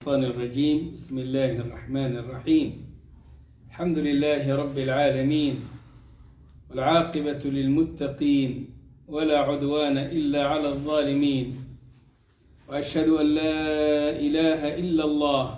الشيطان الرجيم. بسم الله الرحمن الرحيم. الحمد لله رب العالمين، والعاقبة للمتقين، ولا عدوان إلا على الظالمين، وأشهد أن لا إله إلا الله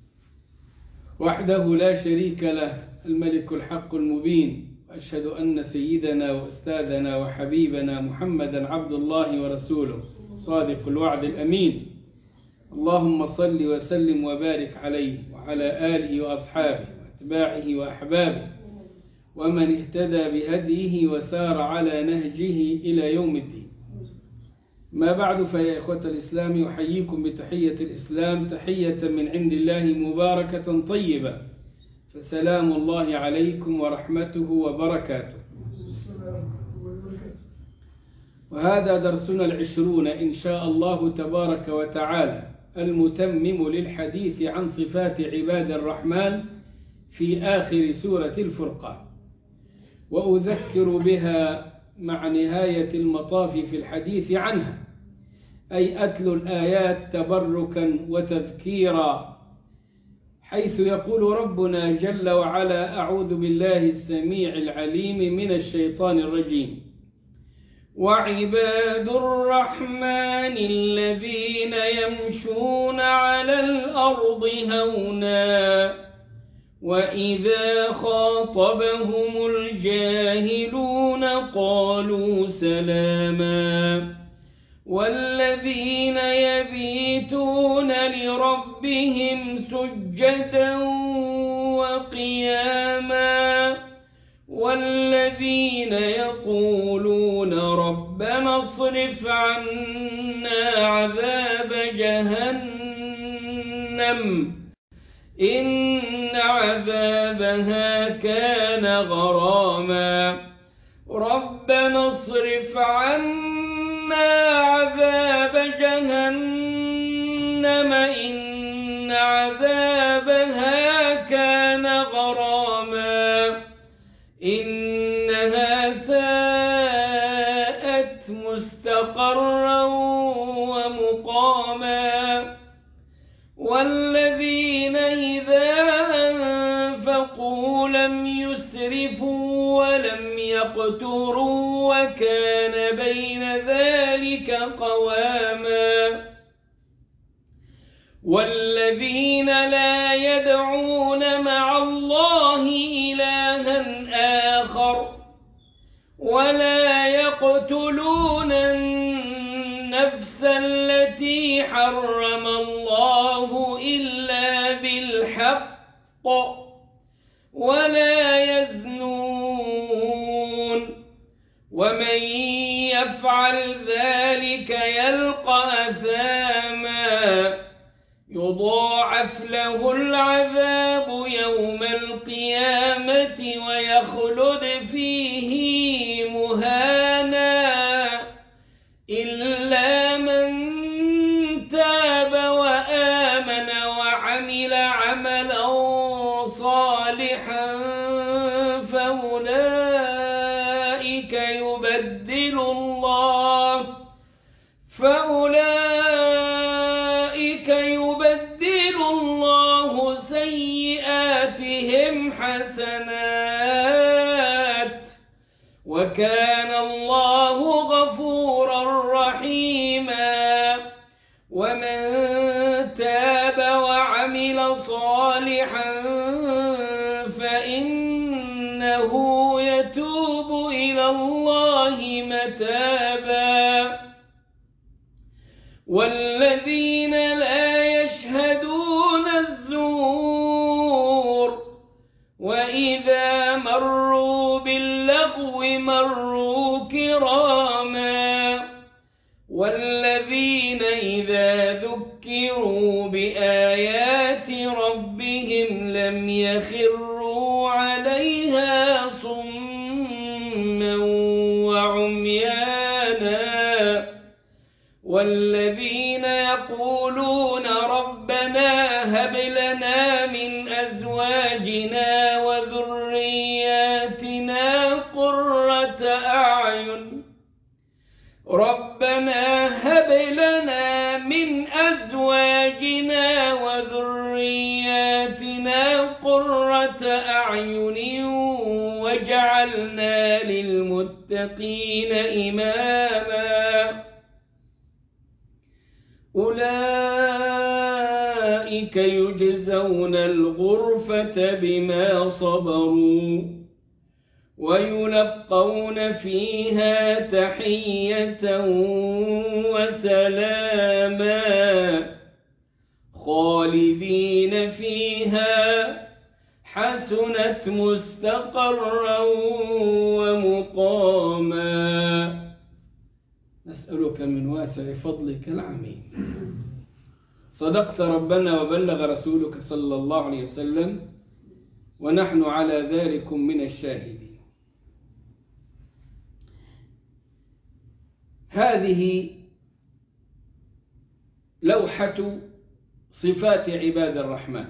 وحده لا شريك له، الملك الحق المبين، وأشهد أن سيدنا وأستاذنا وحبيبنا محمدا عبد الله ورسوله صادق الوعد الأمين. اللهم صل وسلم وبارك عليه وعلى آله وأصحابه وأتباعه وأحبابه ومن اهتدى بهديه وسار على نهجه إلى يوم الدين. ما بعد، فيا إخوة الإسلام، أحييكم بتحية الإسلام، تحية من عند الله مباركة طيبة، فسلام الله عليكم ورحمته وبركاته. وهذا درسنا 20 إن شاء الله تبارك وتعالى، المتمم للحديث عن صفات عباد الرحمن في آخر سورة الفرقان، وأذكر بها مع نهاية المطاف في الحديث عنها، أي أتلو الآيات تبركا وتذكيرا، حيث يقول ربنا جل وعلا: أعوذ بالله السميع العليم من الشيطان الرجيم: وعباد الرحمن الذين يمشون على الأرض هونا وإذا خاطبهم الجاهلون قالوا سلاما والذين يبيتون لربهم سجدا وقياما والذين يقولون ربنا اصرف عنا عذاب جهنم إن عذابها كان غراما ربنا اصرف عنا عذاب جهنم إن عذابها كان غراما إنها ساءت مستقرا ومقاما والذين إذا أنفقوا لم يسرفوا ولم يقتروا وكان بين ذلك قواما والذين لا يدعون مع الله إلها آخر ولا يقتلون النفس التي حرم الله إلا بالحق ولا يزنون ومن يفعل ذلك يلقى أثاما يضاعف له العذاب يوم القيامة ويخلد فيه مهانا إلا من تاب وآمن وعمل عملا صالحا فأولئك يبدل الله سيئاتهم حسنات وكان الله غفورا رحيما ومن تاب وعمل صالحا فإنه يتوب إلى الله متابا والذين لا يشهدون الزور وإذا مروا باللغو مروا كراما والذين إذا ذكروا بآيات ربهم لم يخروا عليها صما وعميانا والذين يقولون ربنا هب لنا من أزواجنا وذرياتنا قرة أعين ربنا هب لنا من أزواجنا وذرياتنا ذرياتنا قرة أعين وجعلنا للمتقين إماما أولئك يجزون الغرفة بما صبروا ويلقون فيها تحية وسلاما خالدين فيها حسنت مستقرا ومقاما نسألك من واسع فضلك العميم. صدقت ربنا وبلغ رسولك صلى الله عليه وسلم ونحن على ذلك من الشاهدين. هذه لوحة صفات عباد الرحمن،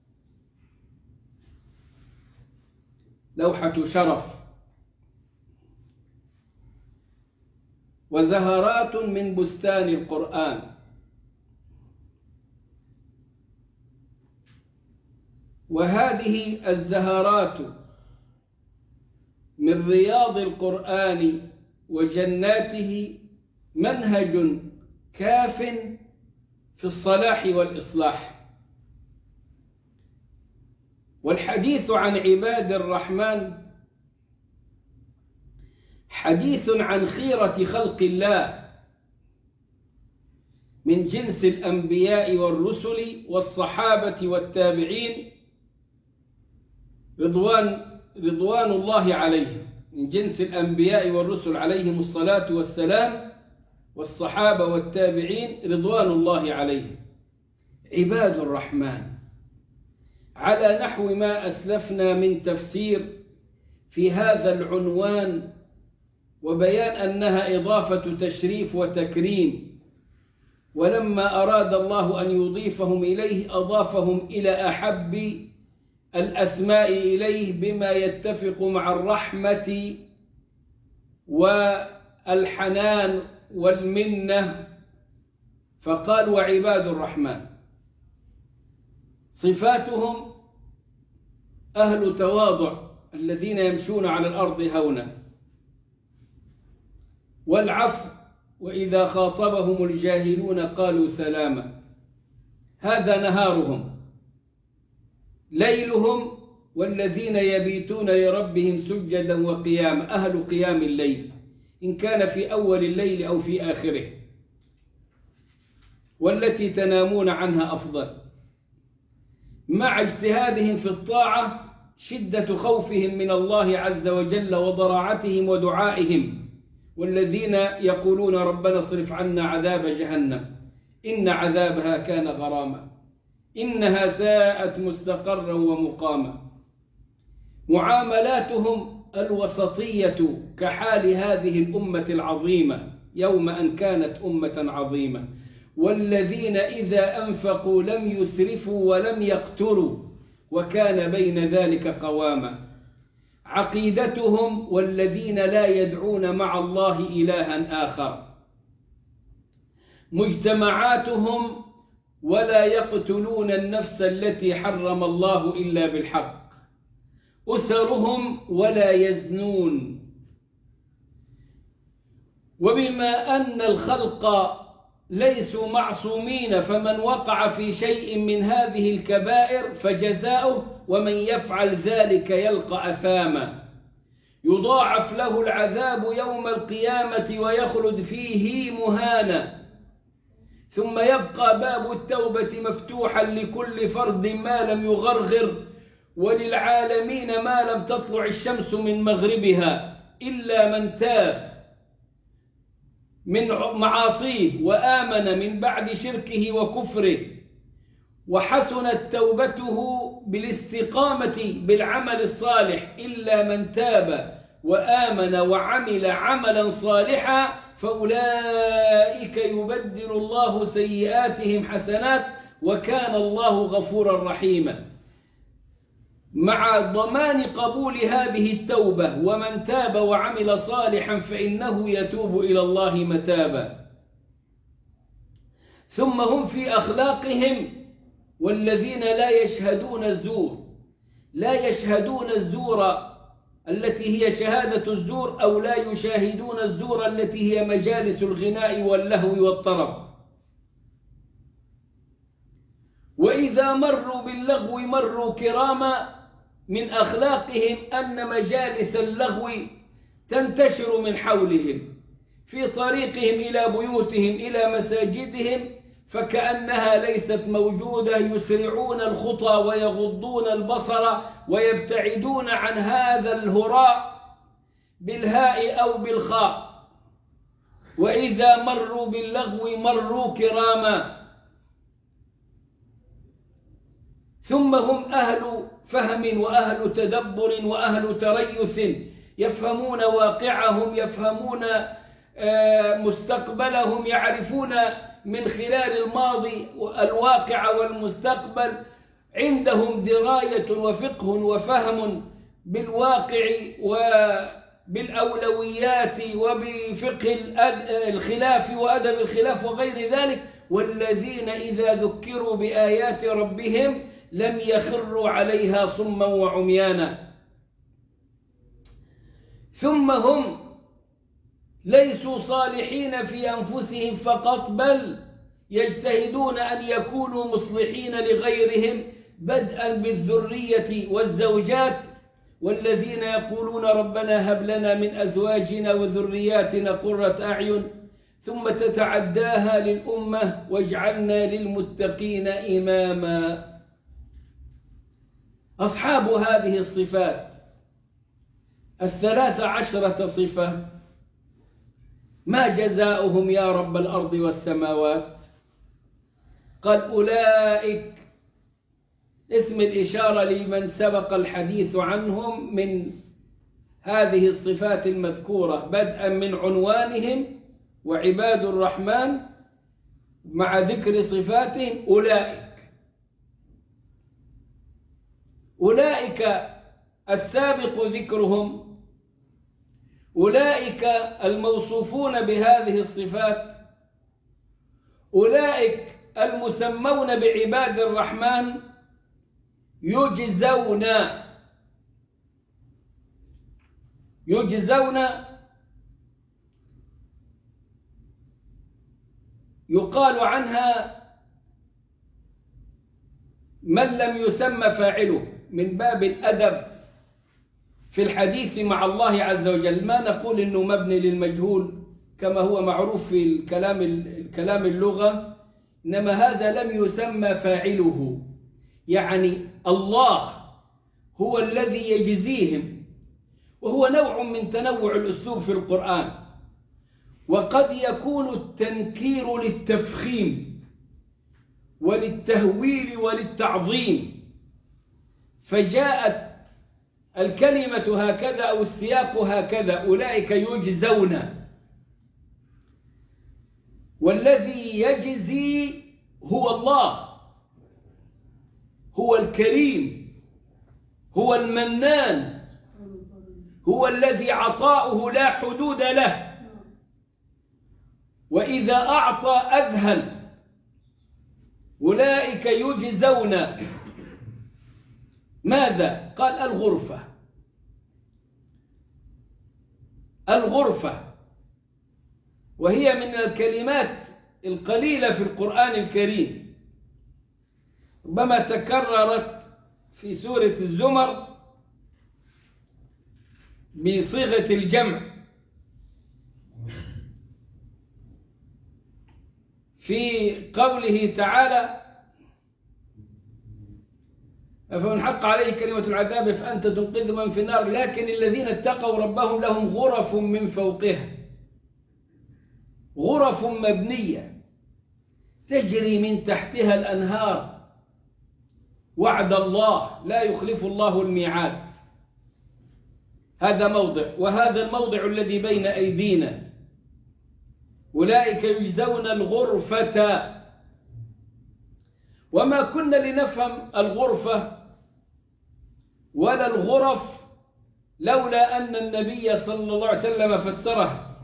لوحة شرف وزهرات من بستان القرآن، وهذه الزهرات من رياض القرآن وجناته منهج كاف في الصلاح والإصلاح. والحديث عن عباد الرحمن حديث عن خيرة خلق الله من جنس الأنبياء والرسل والصحابة والتابعين رضوان الله عليهم، من جنس الأنبياء والرسل عليهم الصلاة والسلام والصحابة والتابعين رضوان الله عليهم. عباد الرحمن على نحو ما أسلفنا من تفسير في هذا العنوان وبيان أنها إضافة تشريف وتكريم، ولما أراد الله أن يضيفهم إليه أضافهم إلى أحب الأسماء إليه بما يتفق مع الرحمة والحنان والمنة، فقال وعباد الرحمن صفاتهم أهل تواضع الذين يمشون على الأرض هونا، والعفو وإذا خاطبهم الجاهلون قالوا سلاما. هذا نهارهم، ليلهم والذين يبيتون لربهم سجدا وقياما، أهل قيام الليل إن كان في أول الليل أو في آخره، والتي تنامون عنها أفضل. مع اجتهادهم في الطاعة شدة خوفهم من الله عز وجل وضراعتهم ودعائهم، والذين يقولون ربنا اصرف عنا عذاب جهنم إن عذابها كان غراما إنها ساءت مستقرا ومقاما. معاملاتهم الوسطية كحال هذه الأمة العظيمة يوم أن كانت أمة عظيمة، والذين إذا أنفقوا لم يسرفوا ولم يقتروا وكان بين ذلك قواما. عقيدتهم والذين لا يدعون مع الله إلها آخر. مجتمعاتهم ولا يقتلون النفس التي حرم الله إلا بالحق. أسرهم ولا يزنون. وبما أن الخلق ليسوا معصومين فمن وقع في شيء من هذه الكبائر فجزاؤه ومن يفعل ذلك يلقى أثاما، يضاعف له العذاب يوم القيامة ويخلد فيه مهانا، ثم يبقى باب التوبة مفتوحا لكل فرد ما لم يغرغر، وللعالمين ما لم تطلع الشمس من مغربها، إلا من تاب من معاصيه وآمن من بعد شركه وكفره وحسنت توبته بالاستقامة بالعمل الصالح، إلا من تاب وآمن وعمل عملا صالحا فأولئك يبدل الله سيئاتهم حسنات وكان الله غفورا رحيما. مع ضمان قبول هذه التوبة ومن تاب وعمل صالحا فإنه يتوب إلى الله متابا. ثم هم في أخلاقهم والذين لا يشهدون الزور، لا يشهدون الزور التي هي شهادة الزور، أو لا يشاهدون الزور التي هي مجالس الغناء واللهو والطرب. وإذا مروا باللغو مروا كراما. من أخلاقهم أن مجالس اللغو تنتشر من حولهم في طريقهم إلى بيوتهم إلى مساجدهم، فكأنها ليست موجودة. يسرعون الخطى ويغضون البصر ويبتعدون عن هذا الهراء بالهاء أو بالخاء. وإذا مروا باللغو مروا كراما. ثم هم أهل فهم وأهل تدبر وأهل تريث، يفهمون واقعهم، يفهمون مستقبلهم، يعرفون من خلال الماضي الواقع والمستقبل. عندهم دراية وفقه وفهم بالواقع وبالأولويات وبفقه الخلاف وأدب الخلاف وغير ذلك. والذين إذا ذكروا بآيات ربهم لم يخروا عليها صما وعميانا. ثم هم ليسوا صالحين في أنفسهم فقط، بل يجتهدون أن يكونوا مصلحين لغيرهم، بدءا بالذرية والزوجات. والذين يقولون ربنا هب لنا من أزواجنا وذرياتنا قرة أعين، ثم تتعداها للأمة واجعلنا للمتقين إماما. أصحاب هذه الصفات 13 صفة ما جزاؤهم يا رب الأرض والسماوات؟ قال أولئك، اسم الإشارة لمن سبق الحديث عنهم من هذه الصفات المذكورة، بدءا من عنوانهم وعباد الرحمن مع ذكر صفاتهم. أولئك السابق ذكرهم، أولئك الموصوفون بهذه الصفات، أولئك المسمون بعباد الرحمن يجزون يقال عنها من لم يسمى فاعله، من باب الأدب في الحديث مع الله عز وجل. ما نقول إنه مبني للمجهول كما هو معروف في الكلام اللغة، إنما هذا لم يسمى فاعله، يعني الله هو الذي يجزيهم. وهو نوع من تنوع الأسلوب في القرآن، وقد يكون التنكير للتفخيم وللتهويل وللتعظيم، فجاءت الكلمة هكذا أو السياق هكذا. أولئك يجزون، والذي يجزي هو الله، هو الكريم، هو المنان، هو الذي عطاؤه لا حدود له، وإذا أعطى أذهل. أولئك يجزون ماذا؟ قال الغرفة، وهي من الكلمات القليلة في القرآن الكريم، ربما تكررت في سورة الزمر بصيغة الجمع، في قوله تعالى فمن حق عليه كلمة العذاب فأنت تنقذ من في النار، لكن الذين اتقوا ربهم لهم غرف من فوقها، غرف مبنية تجري من تحتها الأنهار، وعد الله لا يخلف الله الميعاد. هذا موضع، وهذا الموضع الذي بين أيدينا. أولئك يجزون الغرفة. وما كنا لنفهم الغرفة ولا الغرف لولا أن النبي صلى الله عليه وسلم فسره،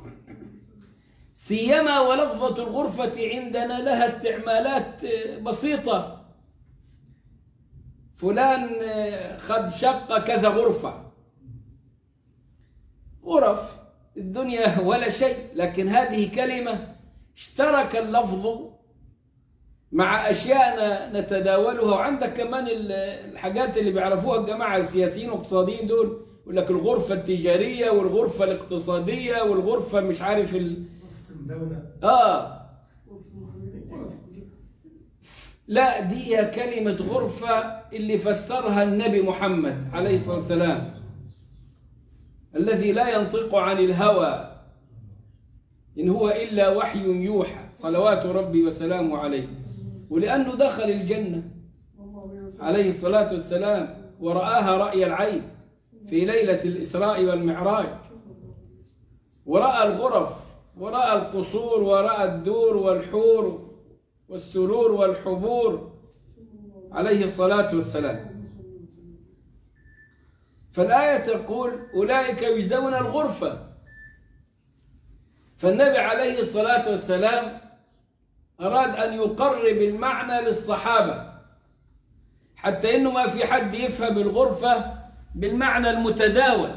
سيما ولفظة الغرفة عندنا لها استعمالات بسيطة. فلان خد شقة كذا غرفة. غرف الدنيا ولا شيء، لكن هذه كلمة اشترك اللفظ مع أشياء نتداولها. وعندك كمان الحاجات اللي بيعرفوها الجماعة السياسيين والاقتصاديين دول، يقول لك الغرفة التجارية والغرفة الاقتصادية والغرفة مش عارف لا، دي هي كلمة غرفة اللي فسرها النبي محمد عليه الصلاة والسلام، الذي لا ينطق عن الهوى إن هو إلا وحي يوحى صلوات ربي وسلامه عليه. ولأنه دخل الجنة عليه الصلاة والسلام ورآها رأي العين في ليلة الإسراء والمعراج، ورأى الغرف ورأى القصور ورأى الدور والحور والسرور والحبور عليه الصلاة والسلام. فالآية تقول أولئك يجزون الغرفة. فالنبي عليه الصلاة والسلام أراد أن يقرب المعنى للصحابة، حتى إنه ما في حد يفهم الغرفة بالمعنى المتداول،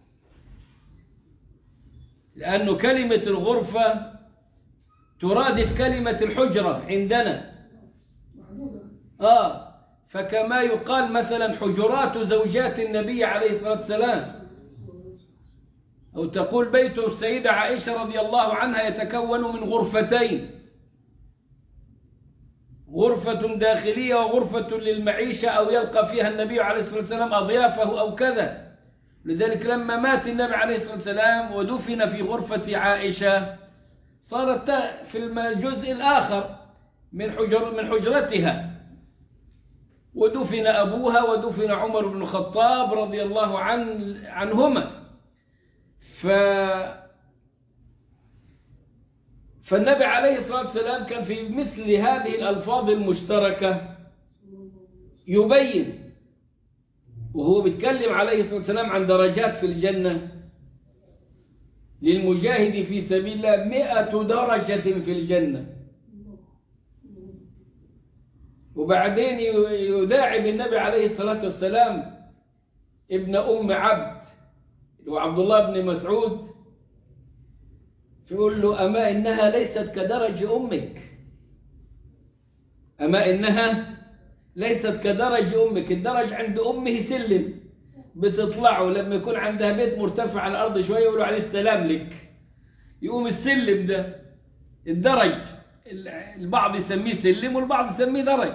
لأنه كلمة الغرفة ترادف كلمة الحجرة عندنا. فكما يقال مثلا حجرات زوجات النبي عليه الصلاة والسلام، أو تقول بيت السيدة عائشة رضي الله عنها يتكون من غرفتين، غرفة داخلية وغرفة للمعيشة، أو يلقى فيها النبي عليه الصلاة والسلام أضيافه أو كذا. لذلك لما مات النبي عليه الصلاة والسلام ودفن في غرفة عائشة، صارت في الجزء الآخر من حجرتها، ودفن أبوها ودفن عمر بن الخطاب رضي الله عنهما. فالنبي عليه الصلاة والسلام كان في مثل هذه الألفاظ المشتركة يبين، وهو بيتكلم عليه الصلاة والسلام عن درجات في الجنة للمجاهد في سبيل الله 100 درجة في الجنة. وبعدين يداعب النبي عليه الصلاة والسلام ابن أم عبد وعبد الله بن مسعود، يقول له أما إنها ليست كدرج أمك، أما إنها ليست كدرج أمك. الدرج عند أمه سلم بتطلعه، لما يكون عندها بيت مرتفع على الأرض شوية يقولوا عليه السلام لك، يقوم السلم ده الدرج، البعض يسميه سلم والبعض يسميه درج.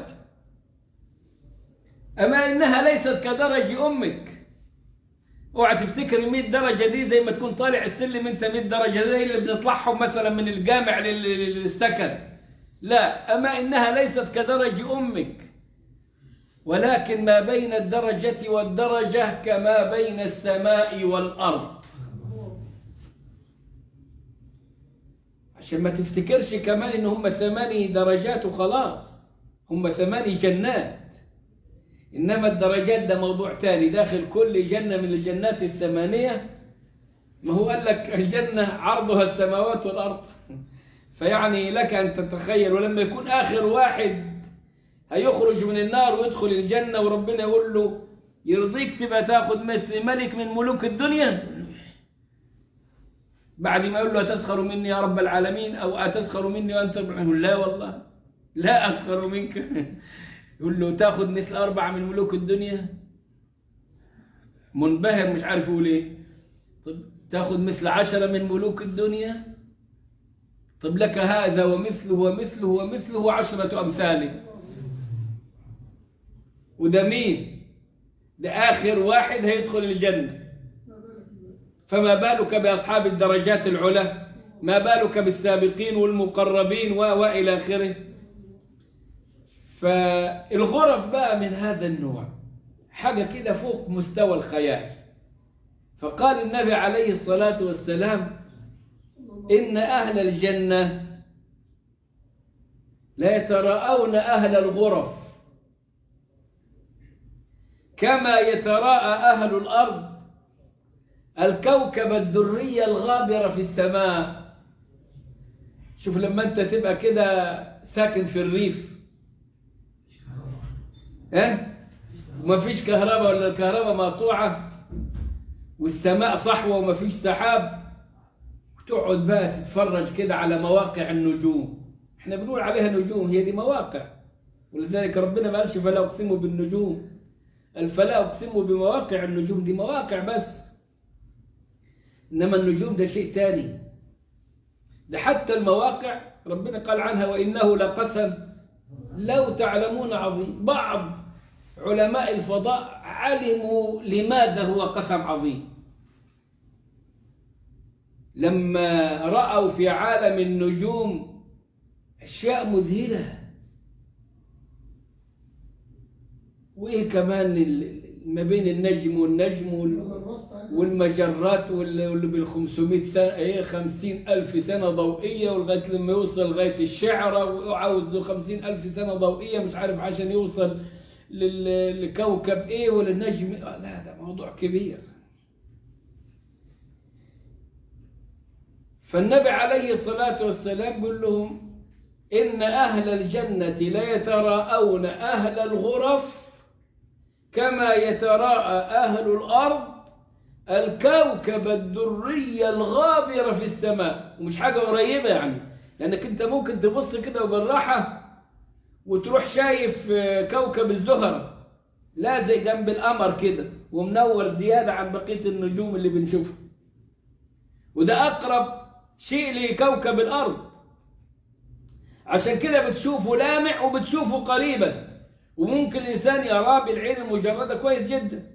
أما إنها ليست كدرج أمك. اوعى تفتكر 100 درجة دي زي ما تكون طالع السلم انت 100 درجة زي اللي بنطلعهم مثلا من الجامع للسكن، لا، أما إنها ليست كدرج أمك، ولكن ما بين الدرجة والدرجة كما بين السماء والأرض. عشان ما تفتكرش كمان إن هم 8 درجات وخلاص، هم 8 جنات، إنما الدرجات ده موضوع تاني. داخل كل جنة من الجنات 8، ما هو قال لك الجنة عرضها السماوات والأرض، فيعني لك أن تتخيل. ولما يكون آخر واحد هيخرج من النار ويدخل الجنة وربنا يقول له يرضيك تبقى تاخذ مثل ملك من ملوك الدنيا، بعد ما يقول له أتسخر مني يا رب العالمين، أو أتسخر مني وأنت يقول لا والله لا أسخر منك. يقول له تاخذ مثل 4 من ملوك الدنيا، منبهر مش عارف يقول ايه. طب تاخذ مثل 10 من ملوك الدنيا، طب لك هذا ومثله ومثله ومثله 10 أمثاله. وده مين؟ ده آخر واحد هيدخل الجنة. فما بالك بأصحاب الدرجات العلى، ما بالك بالسابقين والمقربين وإلى آخره. فالغرف بقى من هذا النوع، حاجة كده فوق مستوى الخيال. فقال النبي عليه الصلاة والسلام إن أهل الجنة لا يتراءون أهل الغرف كما يتراءى أهل الأرض الكوكب الدري الغابر في السماء. شوف لما أنت تبقى كده ساكن في الريف، وما فيش كهرباء ولا الكهرباء مقطوعة والسماء صحوة وما فيش سحاب، وتقعد بقى تتفرج كده على مواقع النجوم. احنا بنقول عليها نجوم، هي دي مواقع، ولذلك ربنا ما قالش فلا أقسم بالنجوم، قال فلا أقسم بمواقع النجوم، دي مواقع بس، إنما النجوم ده شيء تاني. ده حتى المواقع ربنا قال عنها وإنه لقسم لو تعلمون عظيم. بعض علماء الفضاء علموا لماذا هو قسم عظيم، لما رأوا في عالم النجوم أشياء مذهلة، وإيه كمان ما بين النجم والنجم والمجرات واللي بال500 سنة 50,000 سنة ضوئية، ولغاية لما يوصل لغاية الشعرة وعاوز 50,000 سنة ضوئية مش عارف عشان يوصل لكوكب إيه ولا النجم. لا ده موضوع كبير. فالنبي عليه الصلاة والسلام يقول لهم إن أهل الجنة لا يتراءون أهل الغرف كما يتراءى أهل الأرض الكوكب الدري الغابر في السماء. ومش حاجة قريبة يعني، لأنك أنت ممكن تبص كده بالراحة وتروح شايف كوكب الزهرة، لا زي جنب القمر كده ومنور زيادة عن بقية النجوم اللي بنشوفها، وده أقرب شيء لكوكب الأرض. عشان كده بتشوفه لامع وبتشوفه قريبا، وممكن الإنسان يراه بالعين المجردة كويس جدا.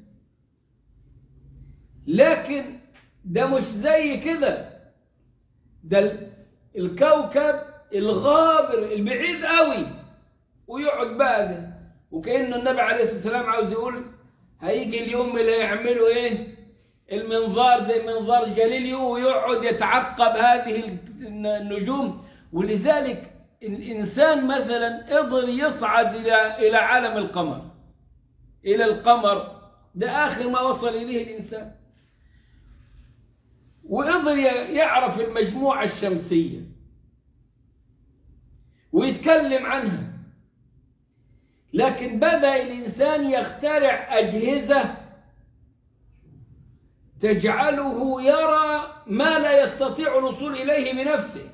لكن ده مش زي كده، ده الكوكب الغابر البعيد قوي، ويقعد بقى ده. وكأنه النبي عليه الصلاة والسلام عاوز يقول هيجي اليوم اللي هيعملوا ايه المنظار زي منظار جاليليو، ويقعد يتعقب هذه النجوم. ولذلك الإنسان مثلا قدر يصعد إلى عالم القمر، إلى القمر، ده آخر ما وصل إليه الإنسان، وقدر يعرف المجموعة الشمسية ويتكلم عنها. لكن بدأ الإنسان يخترع أجهزة تجعله يرى ما لا يستطيع الوصول إليه بنفسه،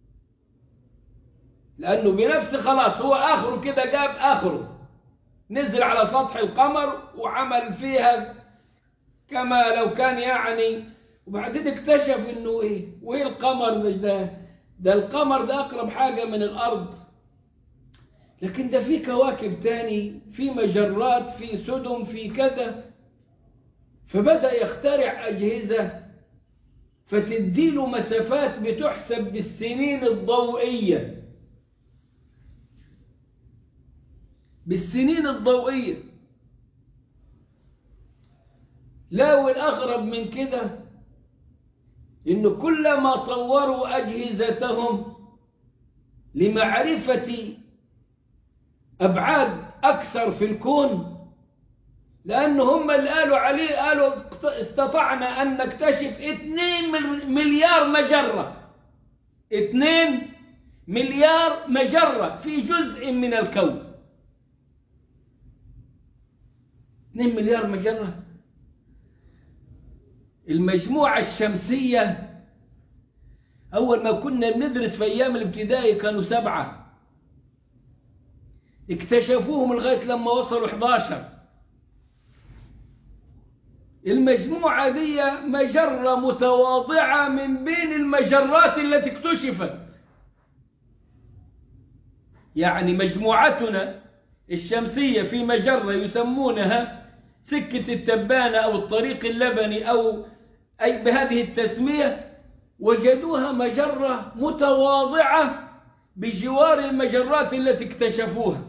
لأنه بنفسه خلاص هو آخره كده، جاب آخره، نزل على سطح القمر وعمل فيها كما لو كان يعني، وبعدين اكتشف إنه إيه وإيه القمر ده القمر ده أقرب حاجة من الأرض، لكن ده في كواكب تاني، في مجرات، في سدم، في كذا. فبدأ يخترع أجهزة فتديله مسافات بتحسب بالسنين الضوئية، بالسنين الضوئية. لا، والأغرب من كده إنه كلما طوروا أجهزتهم لمعرفة أبعاد أكثر في الكون، لأنه هم اللي قالوا عليه، قالوا استطعنا أن نكتشف 2 مليار مجرة، 2 مليار مجرة في جزء من الكون. 2 مليار مجرة. المجموعة الشمسية أول ما كنا بندرس في أيام الابتدائي كانوا 7، اكتشفوهم لغاية لما وصلوا 11. المجموعة دي مجرة متواضعة من بين المجرات التي اكتشفت. يعني مجموعتنا الشمسية في مجرة يسمونها سكة التبانة أو الطريق اللبني أو أي بهذه التسمية، وجدوها مجرة متواضعة بجوار المجرات التي اكتشفوها.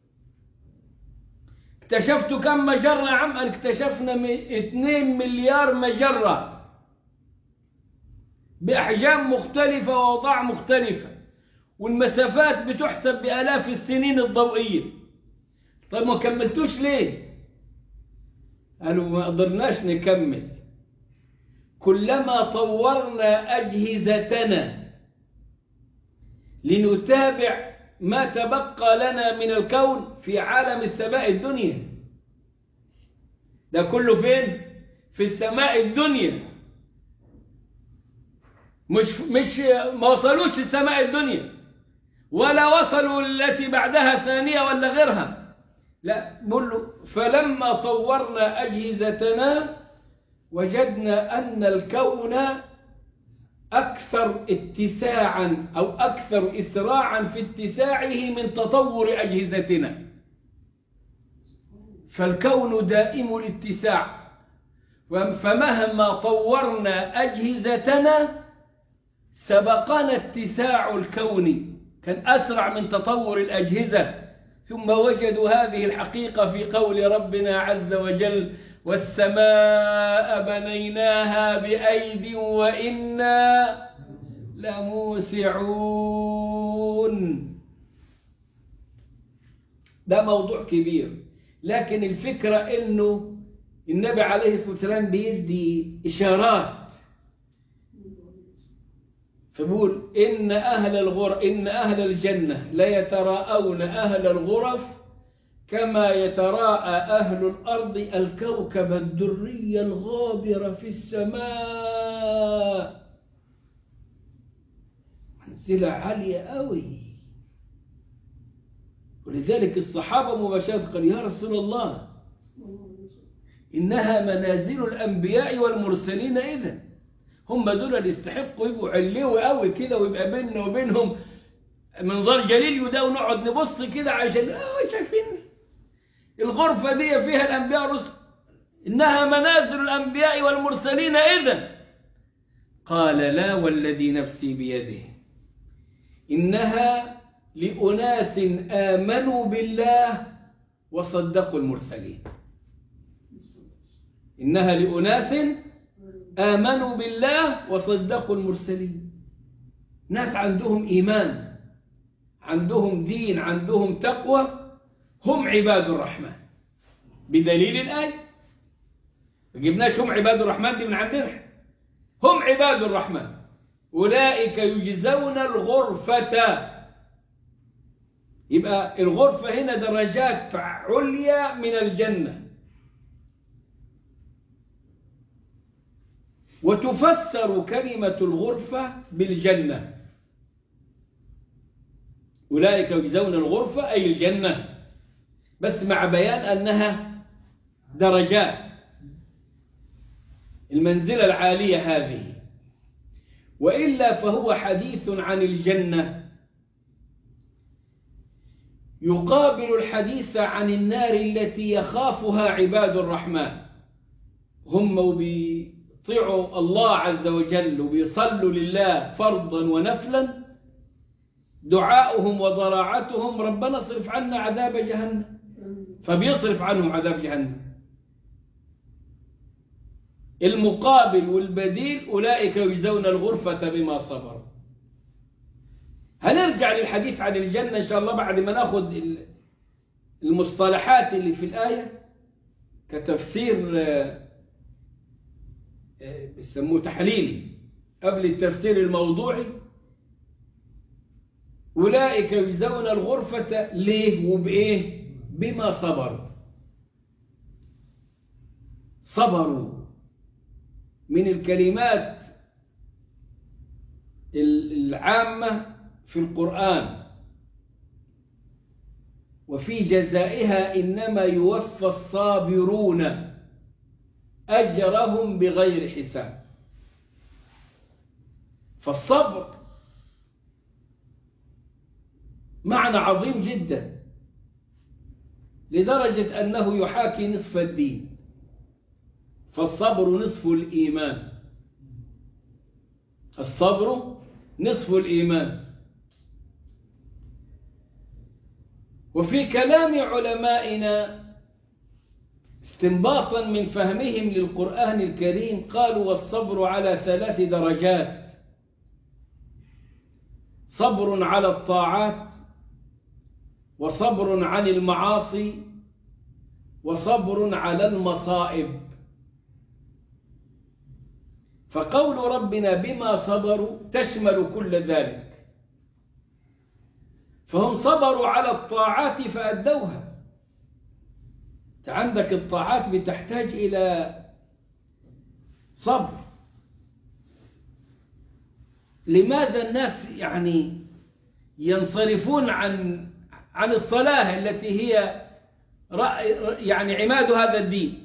اكتشفتوا كم مجرة يا عم؟ اكتشفنا 2 مليار مجرة بأحجام مختلفة وأوضاع مختلفة، والمسافات بتحسب بآلاف السنين الضوئية. طيب ما كملتوش ليه؟ قالوا ما قدرناش نكمل، كلما طورنا أجهزتنا لنتابع ما تبقى لنا من الكون في عالم السماء الدنيا، ده كله فين؟ في السماء الدنيا. مش ما وصلوش السماء الدنيا، ولا وصلوا التي بعدها ثانية ولا غيرها. لا، بقول له فلما طورنا أجهزتنا وجدنا أن الكون أكثر اتساعا أو أكثر إسراعا في اتساعه من تطور أجهزتنا. فالكون دائم الاتساع، فمهما طورنا أجهزتنا سبقنا اتساع الكون، كان أسرع من تطور الأجهزة. ثم وجدوا هذه الحقيقة في قول ربنا عز وجل: والسماء بنيناها بأيد وإنا لموسعون. ده موضوع كبير، لكن الفكرة إنه النبي عليه الصلاة والسلام بيدي إشارات. فبقول إن أهل الجنة ليتراءون أهل الغرف كما يتراءى أهل الأرض الكوكب الدري الغابر في السماء. منزلة عالية أوي. ولذلك الصحابة مباشرة قال: يا رسول الله، إنها منازل الأنبياء والمرسلين. إذن هم دول اللي يستحقوا يبقوا علوي قوي كده، ويبقى بيننا وبينهم منظر جليل ده، ونقعد نبص كده عشان شايفين الغرفة دي فيها الأنبياء والرسل، إنها منازل الأنبياء والمرسلين. إذن قال: لا والذي نفسي بيده، إنها لأناس آمنوا بالله وصدقوا المرسلين. إنها لأناس آمنوا بالله وصدقوا المرسلين. ناس عندهم إيمان، عندهم دين، عندهم تقوى، هم عباد الرحمن بدليل الآية. ما جبناش هم عباد الرحمن دي من عندنا، هم عباد الرحمن. أولئك يجزون الغرفة. يبقى الغرفة هنا درجات عليا من الجنة. وتفسر كلمة الغرفة بالجنة. أولئك يجزون الغرفة أي الجنة، بس مع بيان أنها درجات، المنزلة العالية هذه. وإلا فهو حديث عن الجنة يقابل الحديث عن النار التي يخافها عباد الرحمن. هم بيطيعوا الله عز وجل وبيصلوا لله فرضا ونفلا، دعاؤهم وضراعتهم: ربنا اصرف عنا عذاب جهنم، فبيصرف عنهم عذاب جهنم. المقابل والبديل: أولئك يجزون الغرفة بما صبروا. هنرجع للحديث عن الجنة إن شاء الله بعد ما ناخد المصطلحات اللي في الآية كتفسير بيسموه تحليلي قبل التفسير الموضوعي. أولئك يجزون الغرفة ليه وبإيه؟ بما صبروا. صبروا من الكلمات العامة في القرآن، وفي جزائها: إنما يوفى الصابرون أجرهم بغير حساب. فالصبر معنى عظيم جدا، لدرجة أنه يحاكي نصف الدين. فالصبر نصف الإيمان، الصبر نصف الإيمان. وفي كلام علمائنا استنباطا من فهمهم للقرآن الكريم قالوا: والصبر على 3 درجات: صبر على الطاعات، وصبر عن المعاصي، وصبر على المصائب. فقول ربنا بما صبروا تشمل كل ذلك. فهم صبروا على الطاعات فأدوها، عندك الطاعات بتحتاج إلى صبر. لماذا الناس يعني ينصرفون عن الصلاة التي هي يعني عماد هذا الدين؟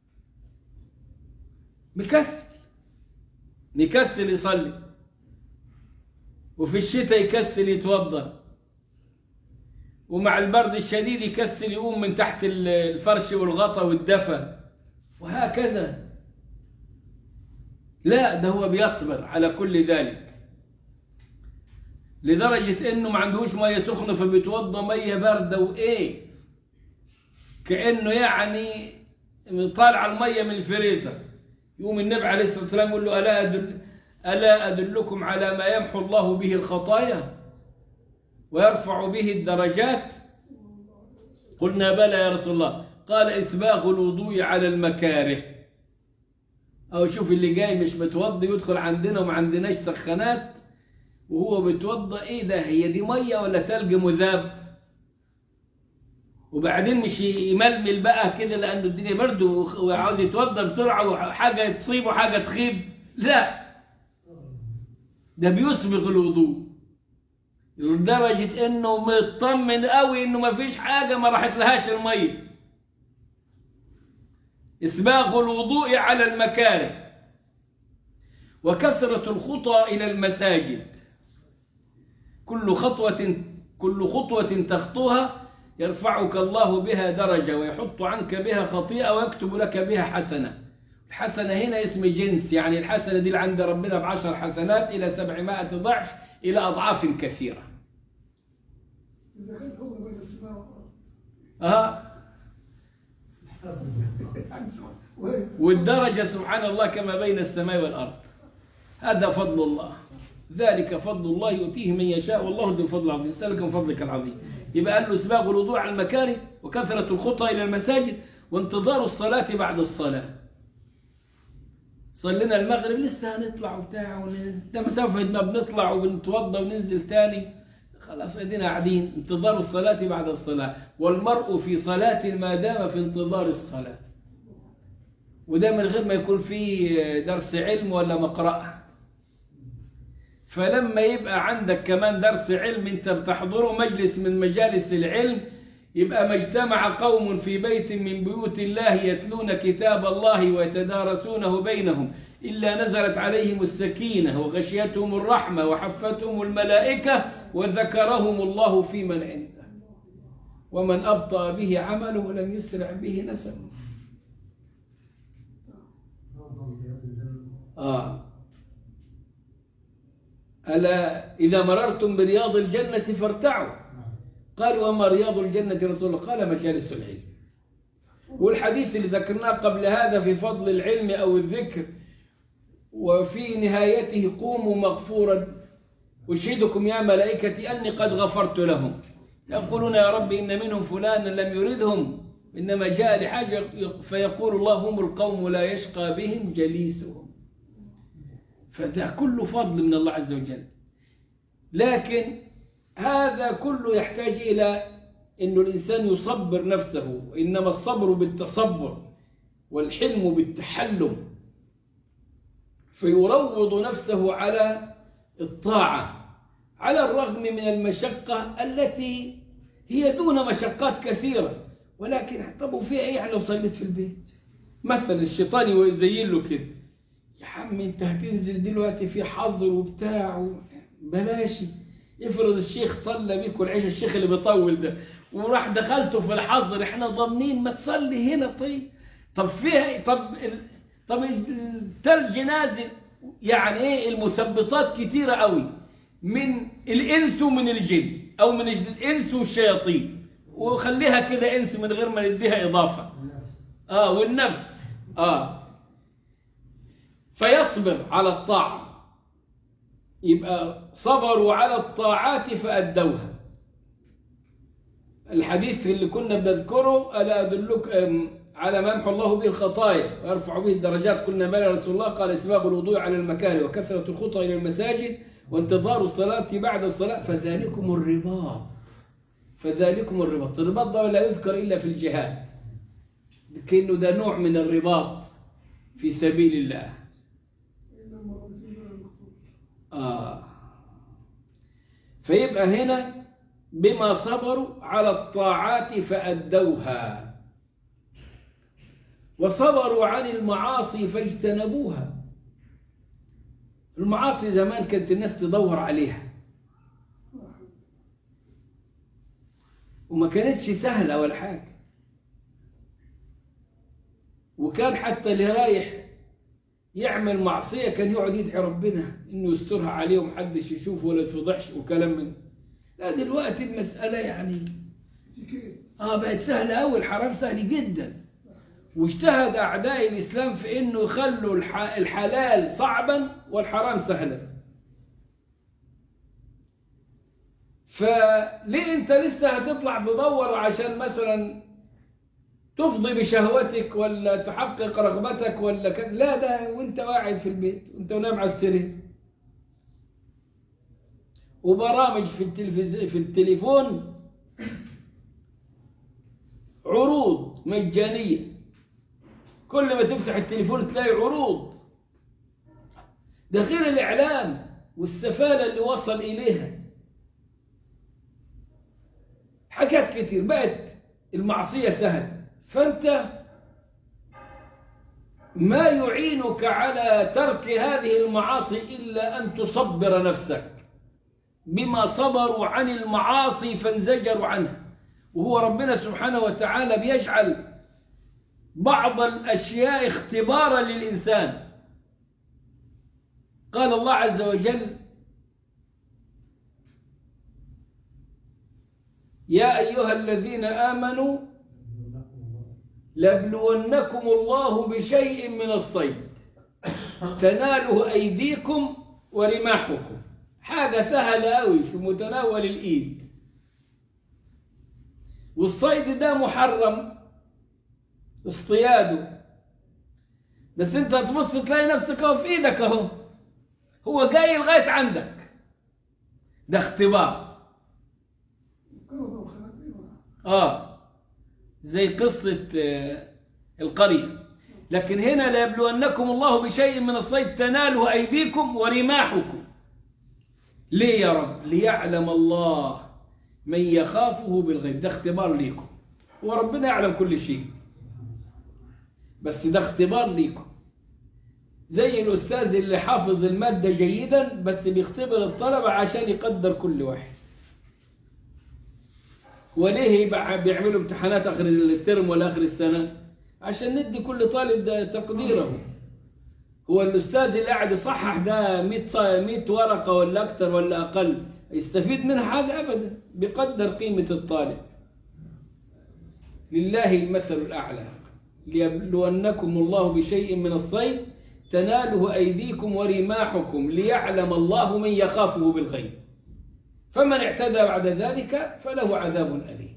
مكسل يصلي، وفي الشتاء يكسل يتوضا، ومع البرد الشديد يكسل يقوم من تحت الفرش والغطا والدفى، وهكذا. لا، ده هو بيصبر على كل ذلك، لدرجة انه ما عندهوش مية سخنة فبيتوضا مية باردة، وايه كأنه يعني طالع المية من الفريزر. يقوم النبي عليه الصلاة والسلام يقول له ألا أدلكم على ما يمحو الله به الخطايا ويرفع به الدرجات؟ قلنا بلى يا رسول الله. قال إسباغ الوضوء على المكاره. أو شوف اللي جاي مش متوضي يدخل عندنا وما عندناش سخانات وهو بيتوضا، ايه ده؟ هي دي ميه ولا ثلج مذاب؟ وبعدين مش يململ بقى كده لانه الدنيا برد وعاوز يتوضا بسرعه وحاجه تصيب وحاجه تخيب. لا، ده بيسبغ الوضوء لدرجه انه مطمن قوي انه ما فيش حاجه ما راحت لهاش الميه. اسباغ الوضوء على المكاره وكثرة الخطى إلى المساجد. كل خطوة تخطوها يرفعك الله بها درجة ويحط عنك بها خطيئة ويكتب لك بها حسنة. الحسنة هنا اسم جنس، يعني الحسنة دي اللي عند ربنا ب10 حسنات إلى 700 ضعف إلى أضعاف كثيرة. إذا كان هو بين السماء والأرض. والدرجة سبحان الله كما بين السماء والأرض. هذا فضل الله، ذلك فضل الله يؤتيه من يشاء والله ذو الفضل العظيم. نسألك من فضلك العظيم. يبقى قال له اسباغ الوضوء على المكاره وكثرة الخطى إلى المساجد وانتظار الصلاة بعد الصلاة. صلينا المغرب لسه هنطلع وبتاع ده مسافة ما بنطلع وبنتوضى وننزل تاني، خلاص ادينا قاعدين انتظار الصلاة بعد الصلاة. والمرء في صلاة ما دام في انتظار الصلاة، وده من غير ما يكون فيه درس علم ولا مقرأة. فلما يبقى عندك كمان درس علم انت بتحضره مجلس من مجالس العلم، يبقى ما اجتمع قوم في بيت من بيوت الله يتلون كتاب الله ويتدارسونه بينهم إلا نزلت عليهم السكينة وغشيتهم الرحمة وحفتهم الملائكة وذكرهم الله في من عنده ومن أبطأ به عمله ولم يسرع به نسبه. ألا إذا مررتم برياض الجنة فارتعوا. قالوا وما رياض الجنة يا رسول الله؟ قال مجالس العلم. والحديث اللي ذكرناه قبل هذا في فضل العلم أو الذكر وفي نهايته قوموا مغفورا أشهدكم يا ملائكتي أني قد غفرت لهم. يقولون يا رب إن منهم فلانا لم يردهم إنما جاء لحاجة، فيقول الله هم القوم لا يشقى بهم جليسهم. فده كله فضل من الله عز وجل. لكن هذا كله يحتاج إلى أن الإنسان يصبر نفسه، وإنما الصبر بالتصبر والحلم بالتحلم، فيروض نفسه على الطاعة على الرغم من المشقة التي هي دون مشقات كثيرة. ولكن طب فيها إيه يعني لو صليت في البيت؟ مثلا الشيطان يزين له كده، يا عم انت هتنزل دلوقتي في حظر وبتاع بلاش. افرض الشيخ صلى بيك والعيش الشيخ اللي بيطول ده وراح دخلته في الحظر، احنا ضامنين ما تصلي هنا. طب فيها طب الثلج نازل، يعني ايه؟ المثبطات كتيرة قوي من الانس ومن الجن او من الانس والشياطين، وخليها كده انس من غير ما نديها اضافة. والنفس فيصبر على الطاعة. يبقى صبروا على الطاعات فأدوها. الحديث اللي كنا بنذكره ألا أدلك على ما يمحو الله به الخطايا ويرفع به الدرجات؟ قلنا بلى رسول الله. قال اسباغ الوضوء على المكاره وكثرة الخطى إلى المساجد وانتظار الصلاة بعد الصلاة فذلكم الرباط. الرباط ده لا يذكر إلا في الجهاد. كأنه ده نوع من الرباط في سبيل الله. فيبقى هنا بما صبروا على الطاعات فأدوها، وصبروا عن المعاصي فاجتنبوها. المعاصي زمان كانت الناس تدور عليها وما كانتش سهلة ولا حاجة، وكان حتى اللي رايح يعمل معصية كان يقعد يدعي ربنا إنه يسترها عليه ومحدش يشوفه ولا يتفضحش وكلام من. لا دلوقتي المسألة يعني بقت سهلة أوي، الحرام سهل جدا، واجتهد أعداء الإسلام في إنه يخلوا الحلال صعبا والحرام سهلا. فليه أنت لسه هتطلع تدور عشان مثلا تفضي بشهوتك ولا تحقق رغبتك ولا كذا؟ لا، ده وانت قاعد في البيت وانت نايم على السرير، وبرامج في التليفون، عروض مجانية، كل ما تفتح التليفون تلاقي عروض. ده غير الإعلام والسفالة اللي وصل إليها، حاجات كتير. بقت المعصية سهل، فأنت ما يعينك على ترك هذه المعاصي إلا أن تصبر نفسك بما صبروا عن المعاصي فانزجروا عنها. وهو ربنا سبحانه وتعالى بيجعل بعض الأشياء اختبارا للإنسان. قال الله عز وجل: يا أيها الذين آمنوا ليبلونكم الله بشيء من الصيد تناله أيديكم ورماحكم. حاجة سهلة أوي في متناول الإيد، والصيد ده محرم اصطياده، بس انت تبص تلاقي نفسك اهو في ايدك اهو، هو جاي لغاية عندك. ده اختبار. زي قصة القرية. لكن هنا ليبلونكم الله بشيء من الصيد تناله أيديكم ورماحكم. ليه يا رب؟ ليعلم الله من يخافه بالغيب. ده اختبار ليكم، وربنا يعلم كل شيء، بس ده اختبار ليكم. زي الأستاذ اللي حافظ المادة جيدا بس بيختبر الطلبة عشان يقدر كل واحد. وليه بيعملوا امتحانات آخر الترم ولا آخر السنة؟ عشان ندي كل طالب ده تقديره. هو الأستاذ اللي قاعد يصحح ده 100 ورقة ولا أكثر ولا أقل يستفيد منها حاجة؟ أبدا. بيقدر قيمة الطالب. لله المثل الأعلى. ليبلونكم الله بشيء من الصيد تناله أيديكم ورماحكم ليعلم الله من يخافه بالغيب فمن اعتدى بعد ذلك فله عذاب أليم.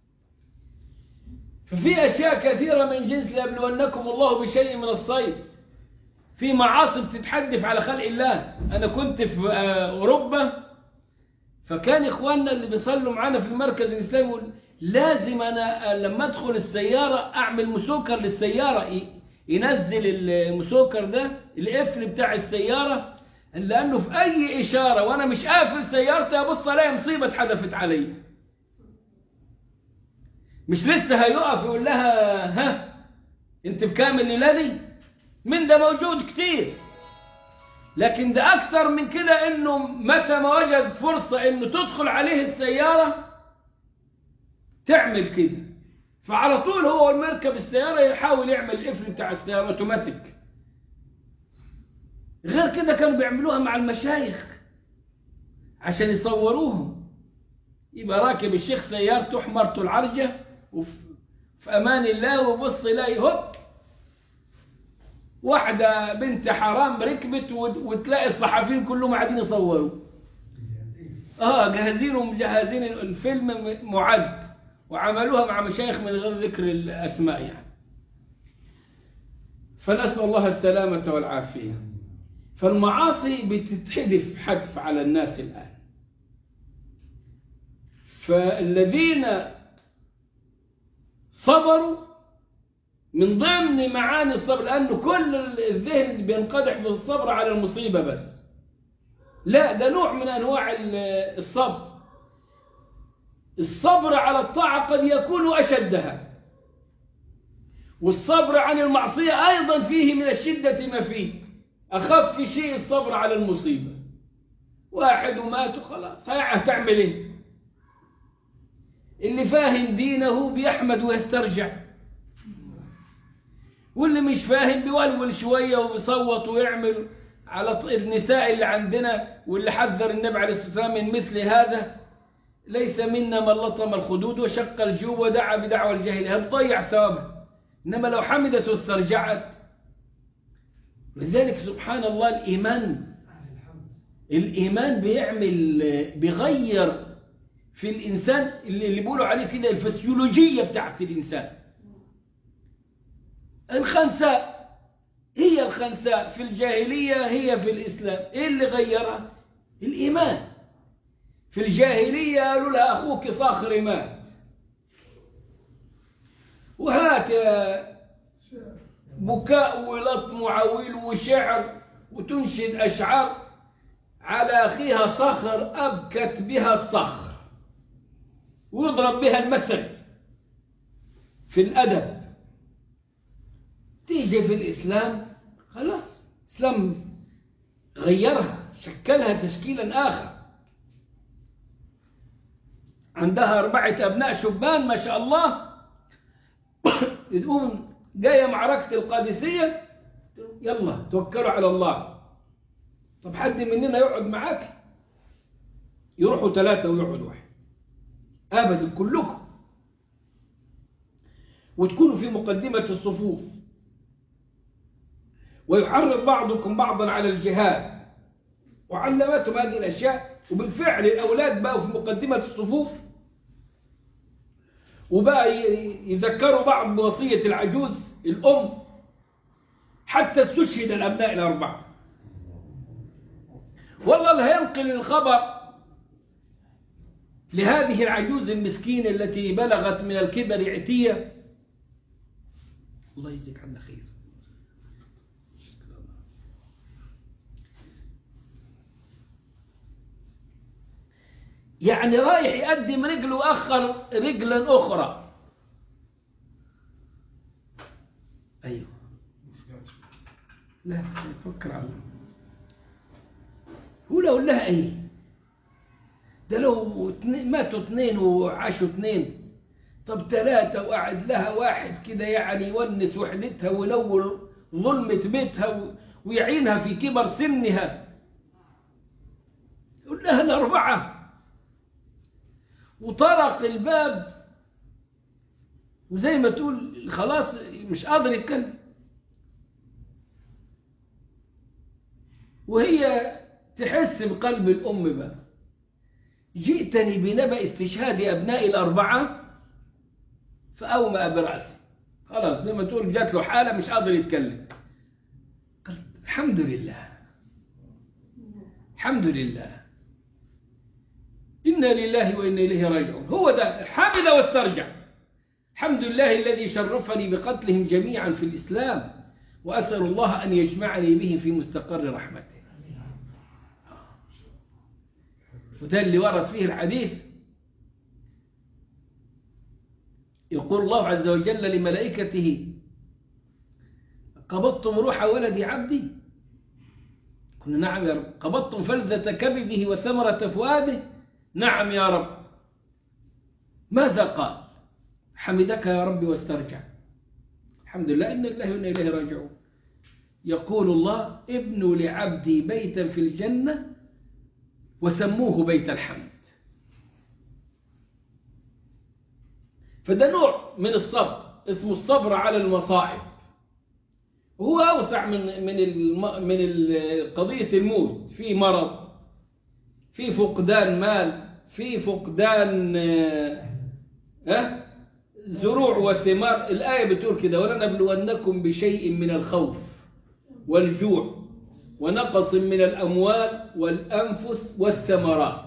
ففي أشياء كثيرة من جنس ليبلونكم الله بشيء من الصيد. في معاصي بتتحدث على خلق الله. أنا كنت في أوروبا، فكان إخواننا اللي بيصلوا معنا في المركز الإسلامي يقول لازم أنا لما أدخل السيارة أعمل مسوكر للسيارة، ينزل المسوكر ده القفل بتاع السيارة، لأنه في أي إشارة وأنا مش قافل سيارتي أبص ألاقي مصيبة اتحدفت علي. مش لسه هيقف يقول لها ها أنت بكامل ليلادي؟ من ده موجود كتير. لكن ده أكثر من كده، إنه متى ما وجد فرصة إنه تدخل عليه السيارة تعمل كده، فعلى طول هو المركب السيارة يحاول يعمل القفل بتاع السيارة اوتوماتيك. غير كده كانوا بيعملوها مع المشايخ عشان يصوروهم. يبقى راكب الشيخ سيارته حمرته العرجة وفي أمان الله، وبص يلاقي هوب واحدة بنت حرام ركبت، وتلاقي الصحفيين كلهم قاعدين يصوروا. جاهزين ومجهزين الفيلم معد، وعملوها مع مشايخ من غير ذكر الأسماء يعني. فنسأل الله السلامة والعافية. فالمعاصي بتتحدث حدث على الناس الآن. فالذين صبروا من ضمن معاني الصبر، لأنه كل الذهن بينقدح في الصبر على المصيبة بس. لا، ده نوع من أنواع الصبر. الصبر على الطاعة قد يكون أشدها، والصبر عن المعصية أيضا فيه من الشدة ما فيه. أخف شيء الصبر على المصيبة. واحد ومات وخلاص، هتعمل إيه؟ اللي فاهم دينه بيحمد ويسترجع، واللي مش فاهم بيولول شوية وبيصوت ويعمل على النساء اللي عندنا، واللي حذر النبي عليه الصلاة والسلام من مثل هذا: ليس منا من لطم الخدود وشق الجيوب ودعا بدعوى الجاهلية. هتضيع ثوابها. إنما لو حمدت واسترجعت. لذلك سبحان الله الإيمان بيغير في الإنسان اللي بيقولوا عليه كده الفسيولوجية بتاعت الإنسان. الخنساء هي الخنساء في الجاهلية هي في الإسلام. إيه اللي غيرها؟ الإيمان. في الجاهلية قالوا لها أخوك صاخر مات، وهات بكاء ولطم وعويل وشعر، وتنشد أشعار على أخيها صخر أبكت بها الصخر، ويضرب بها المثل في الأدب. تيجي في الإسلام خلاص، الإسلام غيرها، شكلها تشكيلا آخر. عندها 4 أبناء شبان ما شاء الله، تقوم جاية معركة القادسية، يلا توكلوا على الله. طب حد مننا يقعد معاك؟ يروحوا 3 ويقعد 1 أبدا، كلكم. وتكونوا في مقدمة الصفوف، ويحرض بعضكم بعضا على الجهاد، وعلمتهم هذه الأشياء. وبالفعل الأولاد بقوا في مقدمة الصفوف، وبقى يذكروا بعض بوصية العجوز الأم، حتى استشهد الأبناء ال4. والله اللي هينقل الخبر لهذه العجوز المسكينة التي بلغت من الكبر عتية، الله يجزيك عنا خير، يعني رايح يقدم رجل وأخر رجلا أخرى. أيوه، لا تفكر عنه. هو لو لها أيه؟ ده لو ماتوا 2 وعاشوا 2، طب 3 وقعد لها واحد كده يعني يونس وحدتها وينور ظلمة بيتها ويعينها في كبر سنها. يقول لها ال4، وطرق الباب، وزي ما تقول خلاص مش قادر يتكلم، وهي تحس بقلب الأم بقى: جئتني بنبأ استشهاد أبنائي ال4، فأومأ برأسي. خلاص زي ما تقول جات له حالة مش قادر يتكلم. قال الحمد لله، الحمد لله، إنا لله وإنا إليه راجعون. هو ده حمد واسترجع. الحمد لله الذي شرفني بقتلهم جميعا في الإسلام، وأسأل الله أن يجمعني بهم في مستقر رحمته. وده اللي ورد فيه الحديث. يقول الله عز وجل لملائكته: قبضتم روح ولد عبدي؟ قلنا نعم يا رب. قبضتم فلذة كبده وثمرة فؤاده؟ نعم يا رب. ماذا قال؟ حمدك يا رب واسترجع. الحمد لله، إن الله وإنا إليه راجعون. يقول الله: ابنوا لعبدي بيتا في الجنة وسموه بيت الحمد. فده نوع من الصبر، اسمه الصبر على المصائب. هو أوسع من قضية الموت. في مرض، في فقدان مال، في فقدان زروع وثمار. الآية بتقول كده: ولنبلونكم بشيء من الخوف والجوع ونقص من الأموال والأنفس والثمرات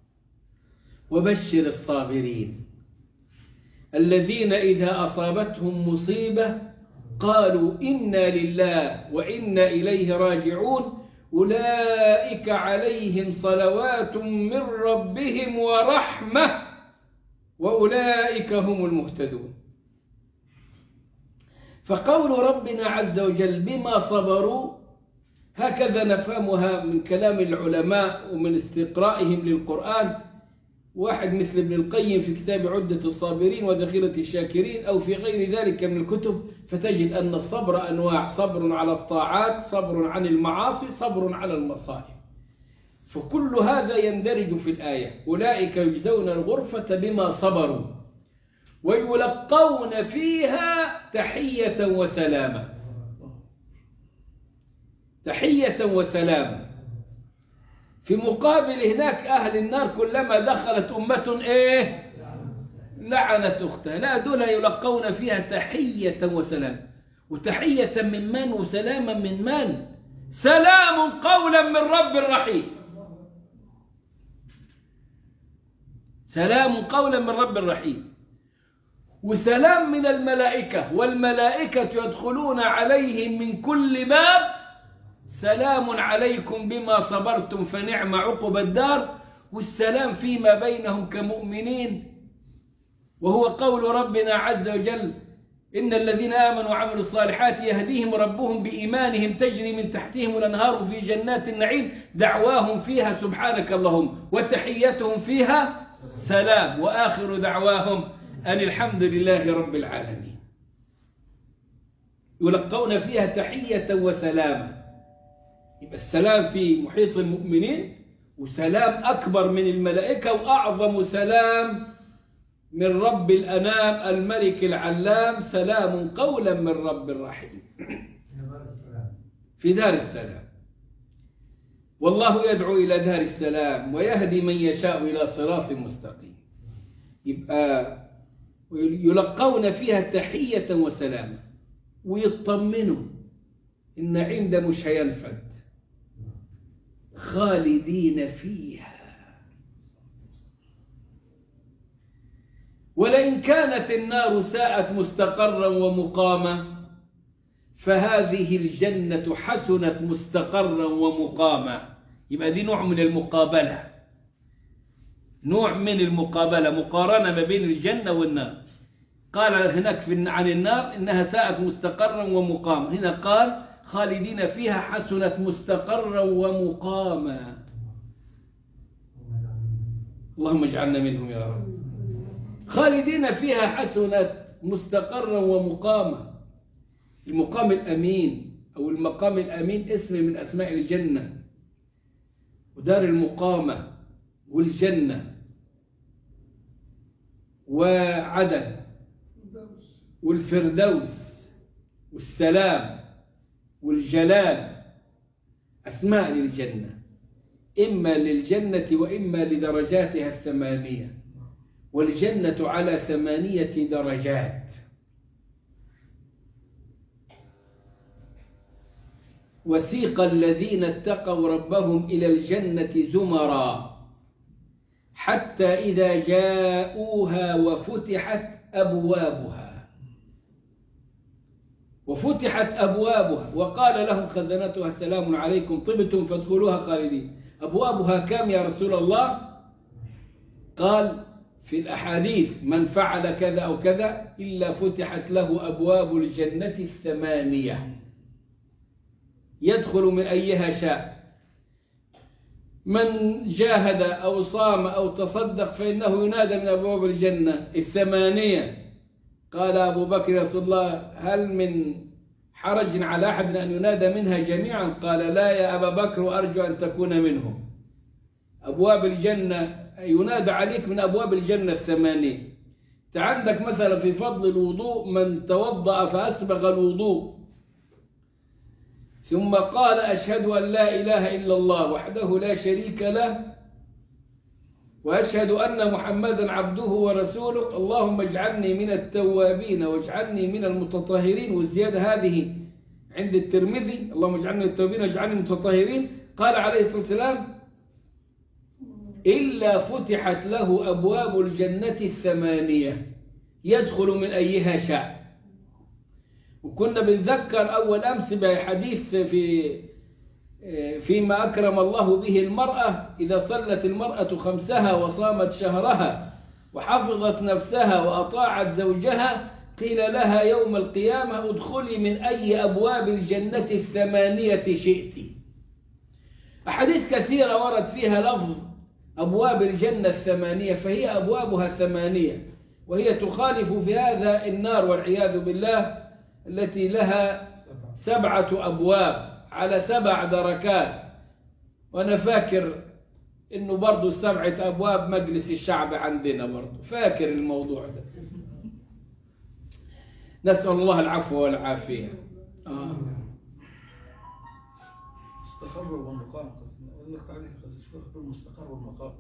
وبشر الصابرين الذين إذا أصابتهم مصيبة قالوا إنا لله وإنا إليه راجعون أولئك عليهم صلوات من ربهم ورحمة وأولئك هم المهتدون. فقول ربنا عز وجل بما صبروا هكذا نفهمها من كلام العلماء ومن استقرائهم للقرآن. واحد مثل ابن القيم في كتاب عدة الصابرين وذخيرة الشاكرين أو في غير ذلك من الكتب، فتجد أن الصبر أنواع: صبر على الطاعات، صبر عن المعاصي، صبر على المصائب. فكل هذا يندرج في الآية: أولئك يجزون الغرفة بما صبروا ويلقون فيها تحية وسلامة. تحية وسلامة. في مقابل هناك أهل النار كلما دخلت أمة لعنت أختها. لا، دول يلقون فيها تحية وسلام. وتحية من من وسلاما من من؟ سلام قولا من رب رحيم. سلام قولا من رب رحيم. وسلام من الملائكة، والملائكة يدخلون عليهم من كل باب سلام عليكم بما صبرتم فنعم عقب الدار. والسلام فيما بينهم كمؤمنين، وهو قول ربنا عز وجل: إن الذين آمنوا وعملوا الصالحات يهديهم ربهم بإيمانهم تجري من تحتهم الأنهار في جنات النعيم دعواهم فيها سبحانك اللهم وتحيتهم فيها سلام وآخر دعواهم أن الحمد لله رب العالمين. يلقون فيها تحية وسلامة. يبقى السلام في محيط المؤمنين، وسلام أكبر من الملائكة، وأعظم سلام من رب الأنام الملك العلام: سلام قولا من رب رحيم. في دار السلام. والله يدعو إلى دار السلام ويهدي من يشاء إلى صراط مستقيم. يبقى يلقون فيها تحية وسلامة، ويطمنوا النعيم ده مش هينفد، خالدين فيها. ولئن كانت النار ساءت مستقرا ومقاما فهذه الجنة حسنت مستقرا ومقاما. يبقى دي نوع من المقابلة، نوع من المقابلة، مقارنة ما بين الجنة والنار. قال هناك عن النار إنها ساءت مستقرا ومقاما، هنا قال خالدين فيها حسنت مستقرا ومقاما. اللهم اجعلنا منهم يا رب. خالدين فيها حسنت مستقرا ومقاما. المقام الأمين أو المقام الأمين اسم من أسماء الجنة، ودار المقامة والجنة وعدن والفردوس والسلام والجلال أسماء للجنة، إما للجنة وإما لدرجاتها الثمانية. والجنة على 8 درجات. وسيق الذين اتقوا ربهم إلى الجنة زمرا حتى إذا جاءوها وفتحت أبوابها وقال لهم خزنتها سلام عليكم طبتم فادخلوها خالدين. أبوابها كم يا رسول الله؟ قال في الأحاديث: من فعل كذا أو كذا إلا فتحت له أبواب الجنة 8 يدخل من أيها شاء. من جاهد أو صام أو تصدق فإنه ينادى من أبواب الجنة 8. قال أبو بكر: يا رسول الله هل من حرج على أحد أن ينادى منها جميعا؟ قال: لا يا أبا بكر، أرجو أن تكون منهم. أبواب الجنة ينادى عليك من أبواب الجنة 8. عندك مثلا في فضل الوضوء: من توضأ فأسبغ الوضوء ثم قال: أشهد أن لا إله إلا الله وحده لا شريك له وأشهد أن محمدا عبده ورسوله اللهم اجعلني من التوابين واجعلني من المتطهرين. والزيادة هذه عند الترمذي: اللهم اجعلني من التوابين واجعلني من المتطهرين. قال عليه الصلاة والسلام: إلا فتحت له أبواب الجنة 8 يدخل من أيها شاء. وكنا بنذكر أول أمس بحديث فيما أكرم الله به المرأة: إذا صلت المرأة 5 وصامت شهرها وحفظت نفسها وأطاعت زوجها قيل لها يوم القيامة: ادخلي من أي أبواب الجنة 8 شئت. أحاديث كثيرة ورد فيها لفظ أبواب الجنة 8، فهي أبوابها 8، وهي تخالف في هذا النار والعياذ بالله التي لها 7 أبواب على 7 دركات. وأنا فاكر إنه برضو 7 أبواب مجلس الشعب عندنا، برضو فاكر الموضوع ده. نسأل الله العفو والعافية. مستقر والمقام، قلت عليه المستقر والمقام.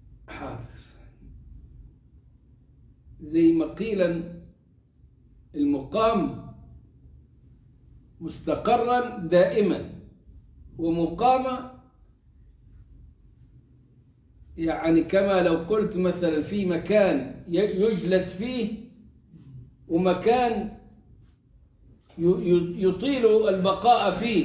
زي ما قيل المقام مستقرا دائما، ومقاما يعني كما لو قلت مثلا في مكان يجلس فيه ومكان يطيل البقاء فيه،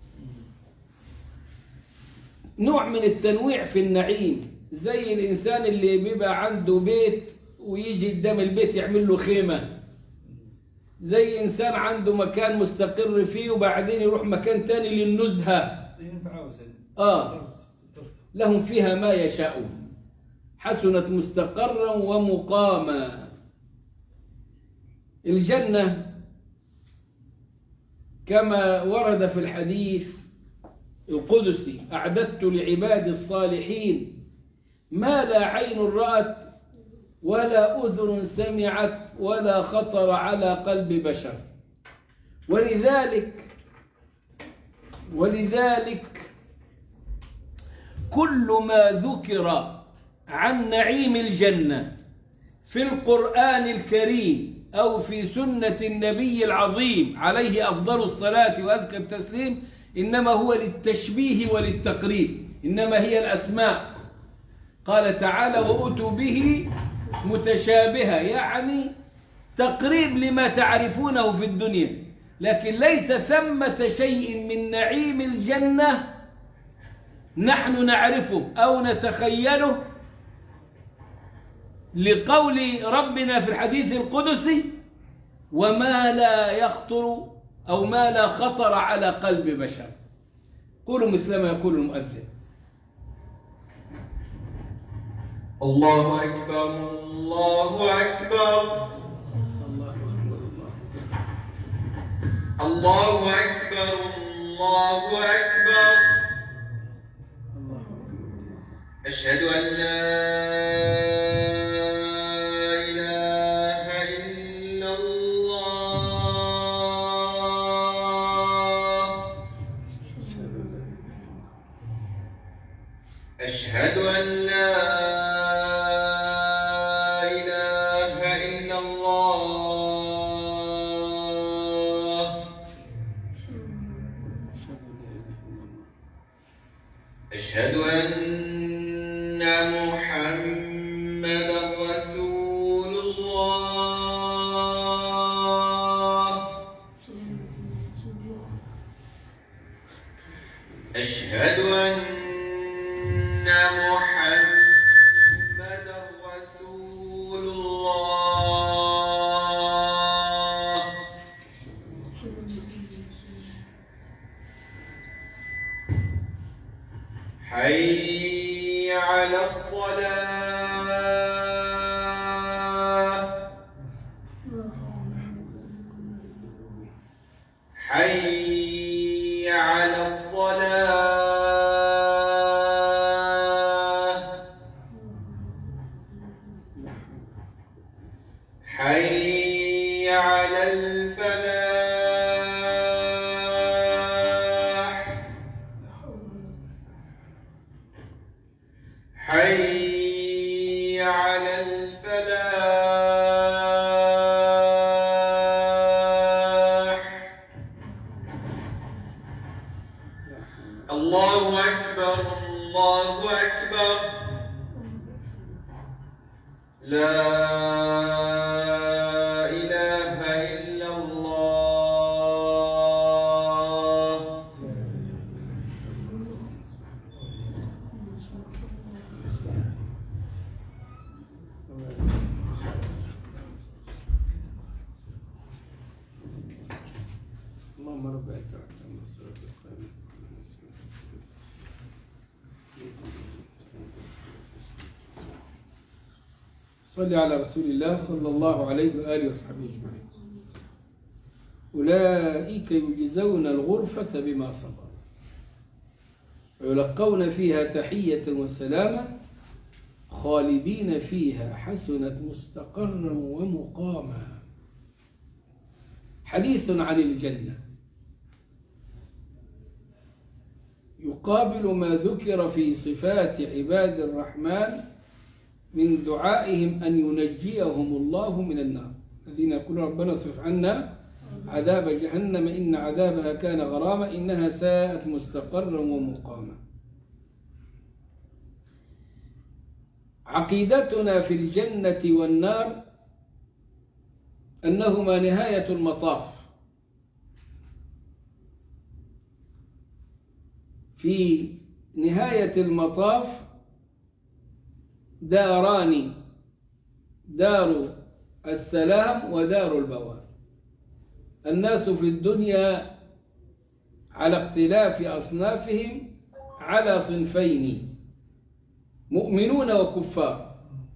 نوع من التنويع في النعيم. زي الإنسان اللي بيبقى عنده بيت ويجي قدام البيت يعمل له خيمة، زي إنسان عنده مكان مستقر فيه وبعدين يروح مكان تاني للنزهة. لهم فيها ما يشاءون، حسنت مستقرا ومقاما. الجنة كما ورد في الحديث القدسي: أعددت لعبادي الصالحين ما لا عين رأت ولا أذن سمعت ولا خطر على قلب بشر. ولذلك كل ما ذكر عن نعيم الجنة في القرآن الكريم أو في سنة النبي العظيم عليه أفضل الصلاة وأزكى التسليم إنما هو للتشبيه وللتقريب، إنما هي الأسماء. قال تعالى: وأتوا به متشابهة، يعني تقريب لما تعرفونه في الدنيا، لكن ليس ثمة شيء من نعيم الجنة نحن نعرفه أو نتخيله، لقول ربنا في الحديث القدسي: وما لا يخطر أو ما لا خطر على قلب بشر. قولوا مثل ما يقول المؤذن: الله أكبر الله أكبر الله أكبر الله أكبر. أشهد أن لا إله إلا الله. أشهد أن لا إله إلا الله. أشهد أن محمدا رسول الله. أشهد أن محمدا رسول الله. حي على الصلاة. حي على الصلاة. حي على الفلاح. حي على الفلاح. الله أكبر الله أكبر. لا إله إلا الله. اللهم رب العالمين والصلاة والسلام. صلي على رسول الله صلى الله عليه وآله وصحبه أجمعين. أولئك يجزون الغرفة بما صبروا ويلقون فيها تحية وسلاما خالدين فيها حسنت مستقرا ومقاما. حديث عن الجنة يقابل ما ذكر في صفات عباد الرحمن من دعائهم أن ينجيهم الله من النار، الذين يقولون ربنا اصرف عنا عذاب جهنم إن عذابها كان غراما إنها ساءت مستقرا ومقاما. عقيدتنا في الجنة والنار أنهما نهاية المطاف. في نهاية المطاف داران، دار السلام ودار البوار. الناس في الدنيا على اختلاف أصنافهم على صنفين، مؤمنون وكفار،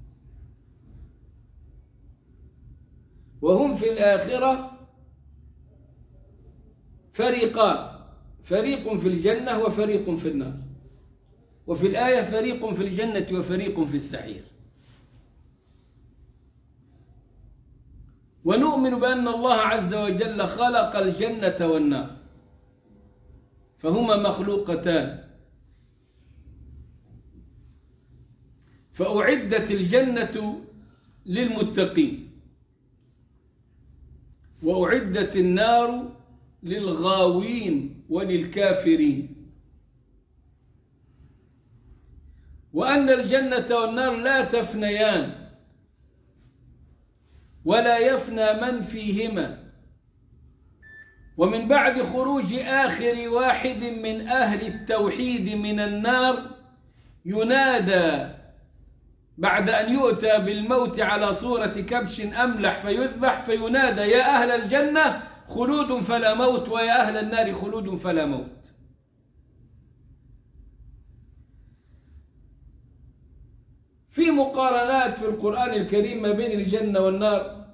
وهم في الآخرة فريقان، فريق في الجنة وفريق في النار، وفي الآية فريق في الجنة وفريق في السعير. ونؤمن بأن الله عز وجل خلق الجنة والنار فهما مخلوقتان، فأعدت الجنة للمتقين وأعدت النار للغاوين وللكافرين، وأن الجنة والنار لا تفنيان ولا يفنى من فيهما، ومن بعد خروج آخر واحد من أهل التوحيد من النار ينادى بعد أن يؤتى بالموت على صورة كبش أملح فيذبح، فينادى يا أهل الجنة خلود فلا موت ويا أهل النار خلود فلا موت. في مقارنات في القرآن الكريم ما بين الجنة والنار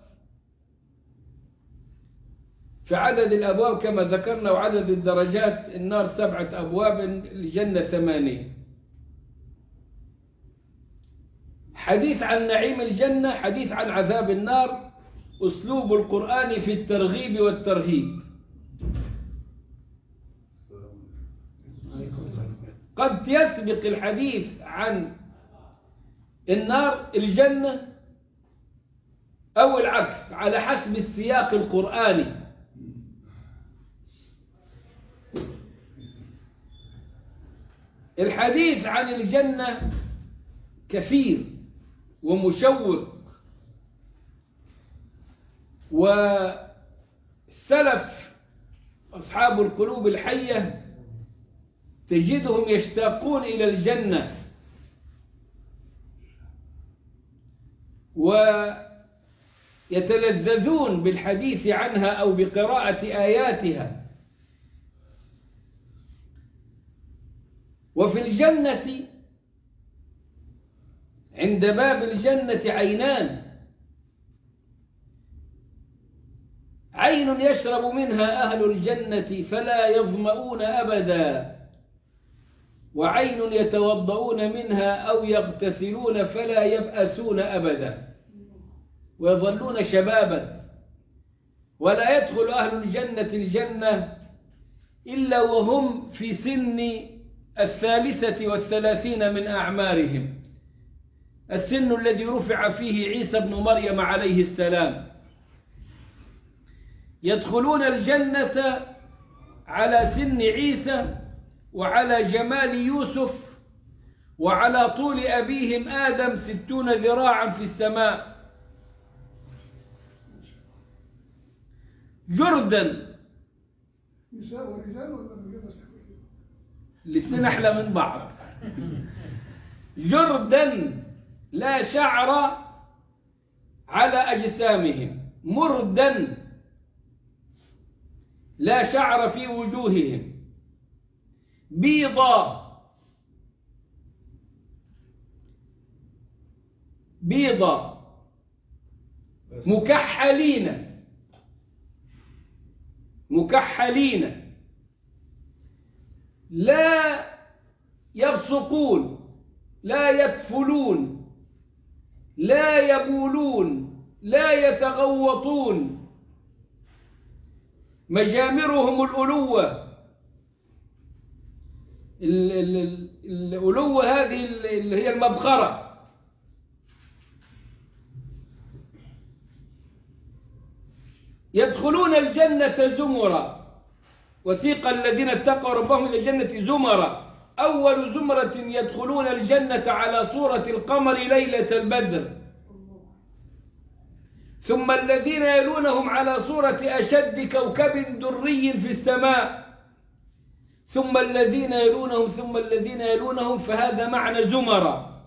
في عدد الأبواب كما ذكرنا وعدد الدرجات. النار 7 أبواب، الجنة 8. حديث عن نعيم الجنة، حديث عن عذاب النار، أسلوب القرآن في الترغيب والترهيب. قد يسبق الحديث عن النار الجنة أو العكس على حسب السياق القرآني. الحديث عن الجنة كثير ومشوق، والسلف أصحاب القلوب الحية تجدهم يشتاقون إلى الجنة ويتلذذون بالحديث عنها أو بقراءة آياتها. وفي الجنة عند باب الجنة عينان، عين يشرب منها أهل الجنة فلا يظمؤون أبدا، وعين يتوضؤون منها أو يغتسلون فلا يبأسون أبدا ويظلون شبابا. ولا يدخل أهل الجنة الجنة إلا وهم في سن 33 من أعمارهم، السن الذي رفع فيه عيسى بن مريم عليه السلام. يدخلون الجنة على سن عيسى وعلى جمال يوسف وعلى طول أبيهم آدم 60 ذراعا في السماء، جردا. نساء ورجال ولا رجال بس؟ الاثنين أحلى من بعض. جردا لا شعر على أجسامهم، مردا لا شعر في وجوههم، بيضا بيضا مكحلين مكحلين، لا يبصقون، لا يكفلون، لا يبولون، لا يتغوطون، مجامرهم الألوة. الألوة هذه اللي هي المبخرة. يدخلون الجنة زمرا، وسيق الذين اتقوا ربهم إلى الجنة زمرا، أول زمرة يدخلون الجنة على صورة القمر ليلة البدر، ثم الذين يلونهم على صورة أشد كوكب دري في السماء، ثم الذين يلونهم ثم الذين يلونهم، فهذا معنى زمرا.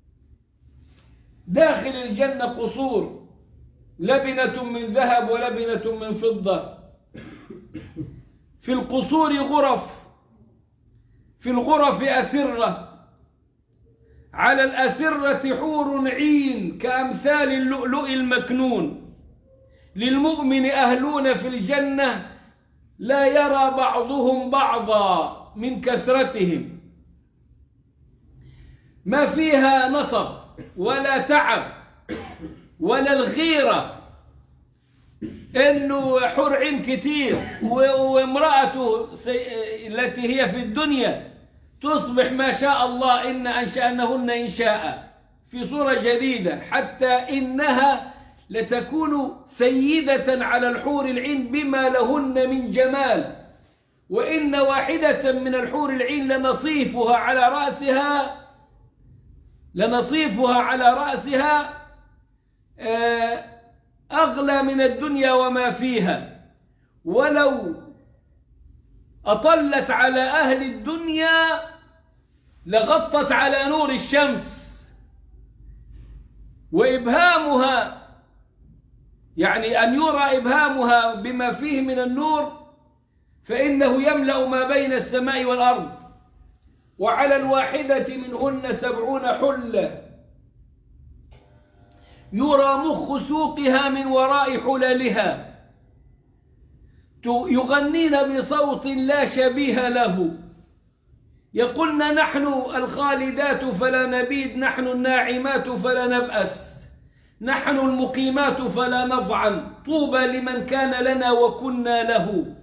داخل الجنة قصور، لبنة من ذهب ولبنة من فضة. في القصور غرف، في الغرف أسرة، على الأسرة حور عين كأمثال اللؤلؤ المكنون. للمؤمن أهلون في الجنة لا يرى بعضهم بعضا من كثرتهم، ما فيها نصب ولا تعب ولا الغيرة إنه حور عين كتير وامرأته التي هي في الدنيا تصبح ما شاء الله إن أنشأنهن إنشاء في صورة جديدة، حتى إنها لتكون سيدة على الحور العين بما لهن من جمال. وإن واحدة من الحور العين لنصيفها على رأسها أغلى من الدنيا وما فيها، ولو أطلت على أهل الدنيا لغطت على نور الشمس. وإبهامها يعني أن يرى إبهامها بما فيه من النور، فإنه يملأ ما بين السماء والأرض. وعلى الواحدة منهن 70 حلة يرى مخ سوقها من وراء حللها، يغنين بصوت لا شبيه له، يقولن نحن الخالدات فلا نبيد، نحن الناعمات فلا نبأس، نحن المقيمات فلا نضعن، طوبى لمن كان لنا وكنا له.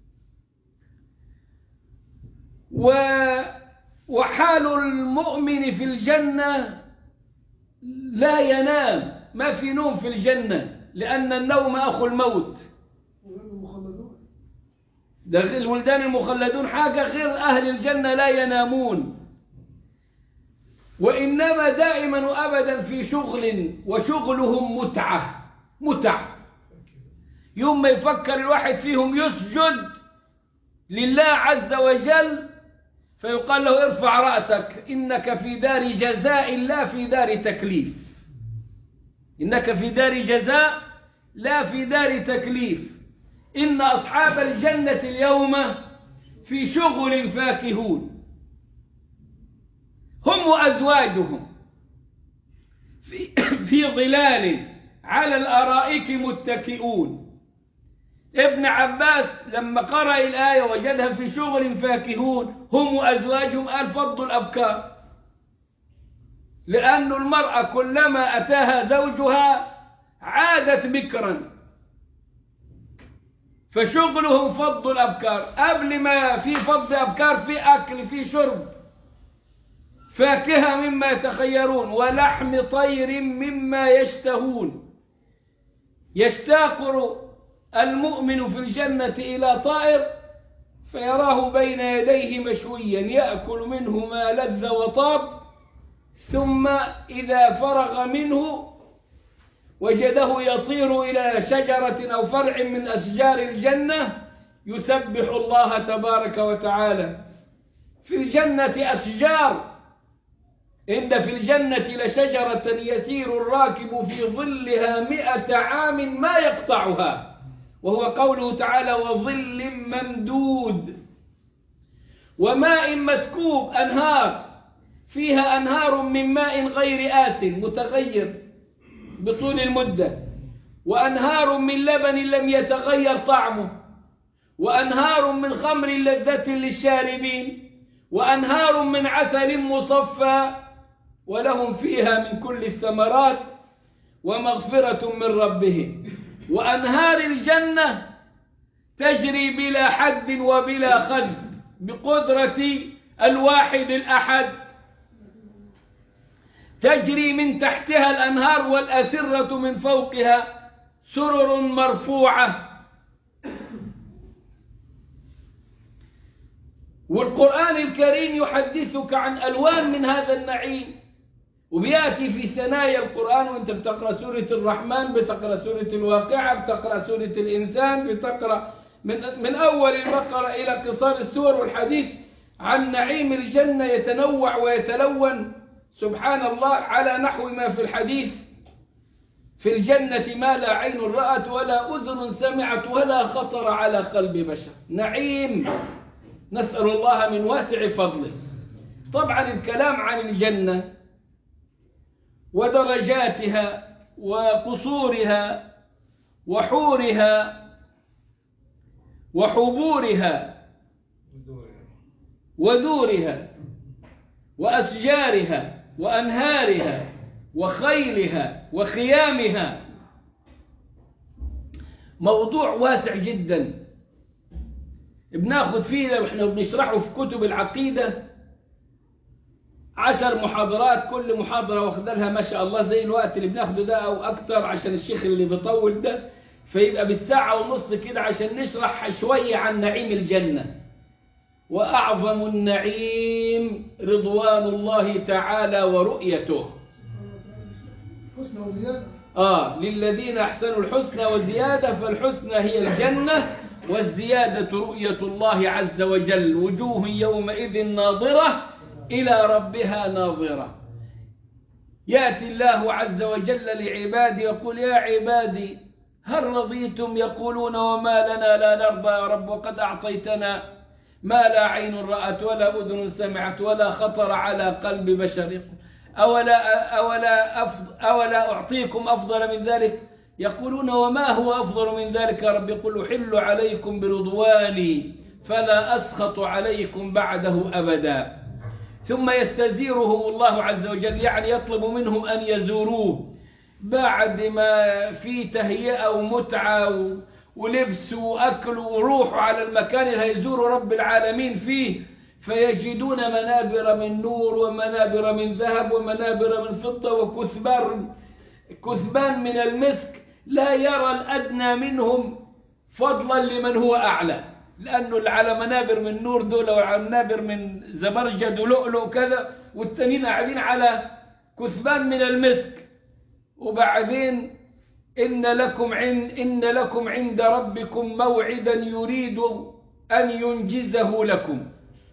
وحال المؤمن في الجنة لا ينام، ما في نوم في الجنة، لأن النوم أخو الموت. ده الولدان المخلدون حاجة غير أهل الجنة لا ينامون، وإنما دائما وأبدا في شغل، وشغلهم متع. يوم ما يفكر الواحد فيهم يسجد لله عز وجل فيقال له ارفع رأسك، إنك في دار جزاء لا في دار تكليف، إنك في دار جزاء لا في دار تكليف. إن أصحاب الجنة اليوم في شغل فاكهون، هم وأزواجهم في ظلال على الأرائك متكئون. ابن عباس لما قرأ الآية وجدها في شغل فاكهون هم وأزواجهم قال فضوا الأبكار، لأن المرأة كلما أتاها زوجها عادت بكرا، فشغلهم فضوا الأبكار. قبل ما في فض أبكار في أكل، في شرب، فاكهة مما يتخيرون، ولحم طير مما يشتهون. يشتاق المؤمن في الجنة إلى طائر فيراه بين يديه مشويا يأكل منه ما لذ وطاب، ثم إذا فرغ منه وجده يطير إلى شجرة أو فرع من أشجار الجنة يسبح الله تبارك وتعالى. في الجنة أشجار، إن في الجنة لشجرة يسير الراكب في ظلها 100 عام ما يقطعها، وهو قوله تعالى وظل ممدود وماء مسكوب، أنهار فيها أنهار من ماء غير آت متغير بطول المدة، وأنهار من لبن لم يتغير طعمه، وأنهار من خمر لذة للشاربين، وأنهار من عسل مصفى، ولهم فيها من كل الثمرات ومغفرة من ربهم. وأنهار الجنة تجري بلا حد وبلا خلف بقدرة الواحد الأحد، تجري من تحتها الأنهار والأسرة من فوقها سرر مرفوعة. والقرآن الكريم يحدثك عن ألوان من هذا النعيم، وبيأتي في ثنايا القرآن وانت بتقرأ سورة الرحمن، بتقرأ سورة الواقعة، بتقرأ سورة الإنسان، بتقرأ من أول البقرة إلى قصار السور والحديث عن نعيم الجنة يتنوع ويتلون سبحان الله على نحو ما في الحديث. في الجنة ما لا عين رأت ولا أذن سمعت ولا خطر على قلب بشر، نعيم نسأل الله من واسع فضله. طبعا الكلام عن الجنة ودرجاتها وقصورها وحورها وحبورها ودورها وأشجارها وأنهارها وخيلها وخيامها موضوع واسع جدا بناخذ فيه واحنا بنشرحه في كتب العقيدة 10 محاضرات، كل محاضرة واخد لها ما شاء الله زي الوقت اللي بناخده ده أو أكتر عشان الشيخ اللي بيطول ده، فيبقى بالساعة ونص كده عشان نشرح شوية عن نعيم الجنة. وأعظم النعيم رضوان الله تعالى ورؤيته. حسنى وزيادة. للذين أحسنوا الحسنى وزيادة، فالحسنى هي الجنة والزيادة رؤية الله عز وجل. وجوه يومئذ ناظرة إلى ربها ناظرة. يأتي الله عز وجل لعباده يقول يا عبادي هل رضيتم؟ يقولون وما لنا لا نرضى يا رب وقد أعطيتنا ما لا عين رأت ولا أذن سمعت ولا خطر على قلب بشر. أولا أعطيكم أفضل من ذلك؟ يقولون وما هو أفضل من ذلك يا رب؟ يقول أحل عليكم برضواني فلا أسخط عليكم بعده أبدا. ثم يستزيرهم الله عز وجل، يعني يطلب منهم أن يزوروه بعد ما في تهيئة ومتعة ولبس وأكل وروح على المكان اللي هيزوروا رب العالمين فيه، فيجدون منابر من نور ومنابر من ذهب ومنابر من فضة وكثبان من المسك، لا يرى الأدنى منهم فضلا لمن هو أعلى، لأنه اللي على منابر من نور دول وعلى منابر من زبرجد ولؤلؤ كذا، والتانيين قاعدين على كثبان من المسك. وبعدين إن لكم عند ربكم موعدا يريد أن ينجزه لكم.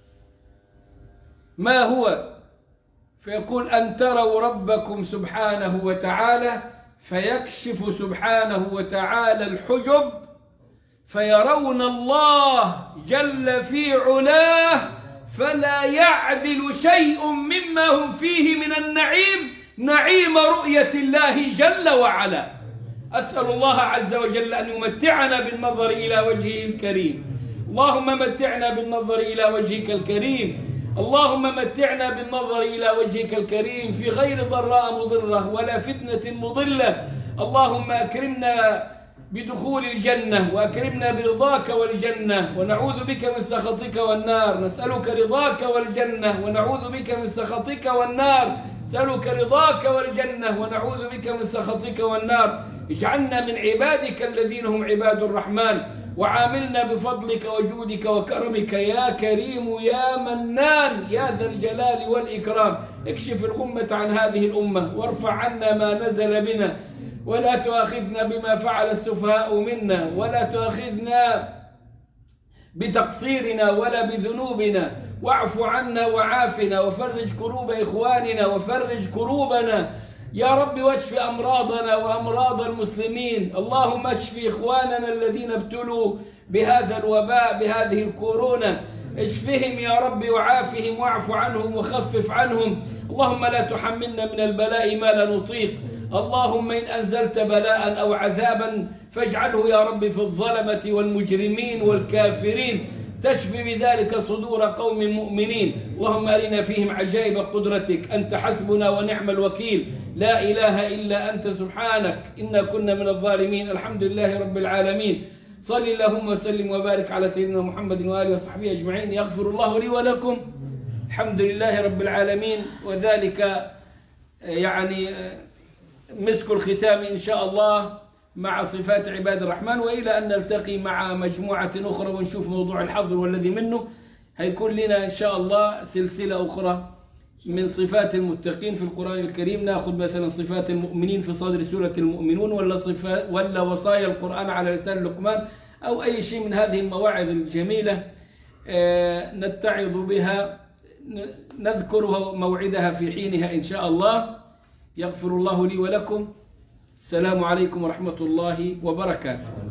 ما هو؟ فيقول أن تروا ربكم سبحانه وتعالى، فيكشف سبحانه وتعالى الحجب فيرون الله جل في علاه، فلا يعدل شيء مما هم فيه من النعيم نعيم رؤية الله جل وعلا. أسأل الله عز وجل أن يمتعنا بالنظر إلى وجهه الكريم. اللهم متعنا بالنظر إلى وجهك الكريم، اللهم متعنا بالنظر إلى وجهك الكريم في غير ضراء مضرة ولا فتنة مضلة. اللهم أكرمنا بدخول الجنة وأكرمنا برضاك والجنة، ونعوذ بك من سخطك والنار. نسألك رضاك والجنة ونعوذ بك من سخطك والنار. نسألك رضاك والجنة ونعوذ بك من سخطك والنار. اجعلنا من عبادك الذين هم عباد الرحمن، وعاملنا بفضلك وجودك وكرمك يا كريم يا منان يا ذا الجلال والإكرام. اكشف الغمة عن هذه الأمة وارفع عنا ما نزل بنا، ولا تؤاخذنا بما فعل السفهاء منا، ولا تؤاخذنا بتقصيرنا ولا بذنوبنا، واعف عنا وعافنا، وفرج كروب إخواننا وفرج كروبنا يا رب واشف أمراضنا وأمراض المسلمين. اللهم اشف إخواننا الذين ابتلوا بهذا الوباء بهذه الكورونا، اشفهم يا رب وعافهم واعف عنهم وخفف عنهم. اللهم لا تحملنا من البلاء ما لا نطيق. اللهم إن أنزلت بلاء أو عذابا فاجعله يا رب في الظلمة والمجرمين والكافرين، تشفي بذلك صدور قوم مؤمنين. اللهم أرنا فيهم عجائب قدرتك، أنت حسبنا ونعم الوكيل، لا إله إلا أنت سبحانك إنا كنا من الظالمين. الحمد لله رب العالمين. صل اللهم وسلم وبارك على سيدنا محمد وآله وصحبه أجمعين. يغفر الله لي ولكم. الحمد لله رب العالمين. وذلك يعني مسك الختام إن شاء الله مع صفات عباد الرحمن، وإلى أن نلتقي مع مجموعة أخرى ونشوف موضوع الحظ والذي منه. هيكون لنا إن شاء الله سلسلة أخرى من صفات المتقين في القرآن الكريم. نأخذ مثلا صفات المؤمنين في صدر سورة المؤمنون، ولا وصايا القرآن على لسان لقمان، أو أي شيء من هذه المواعظ الجميلة نتعظ بها، نذكرها موعدها في حينها إن شاء الله. يغفر الله لي ولكم. السلام عليكم ورحمة الله وبركاته.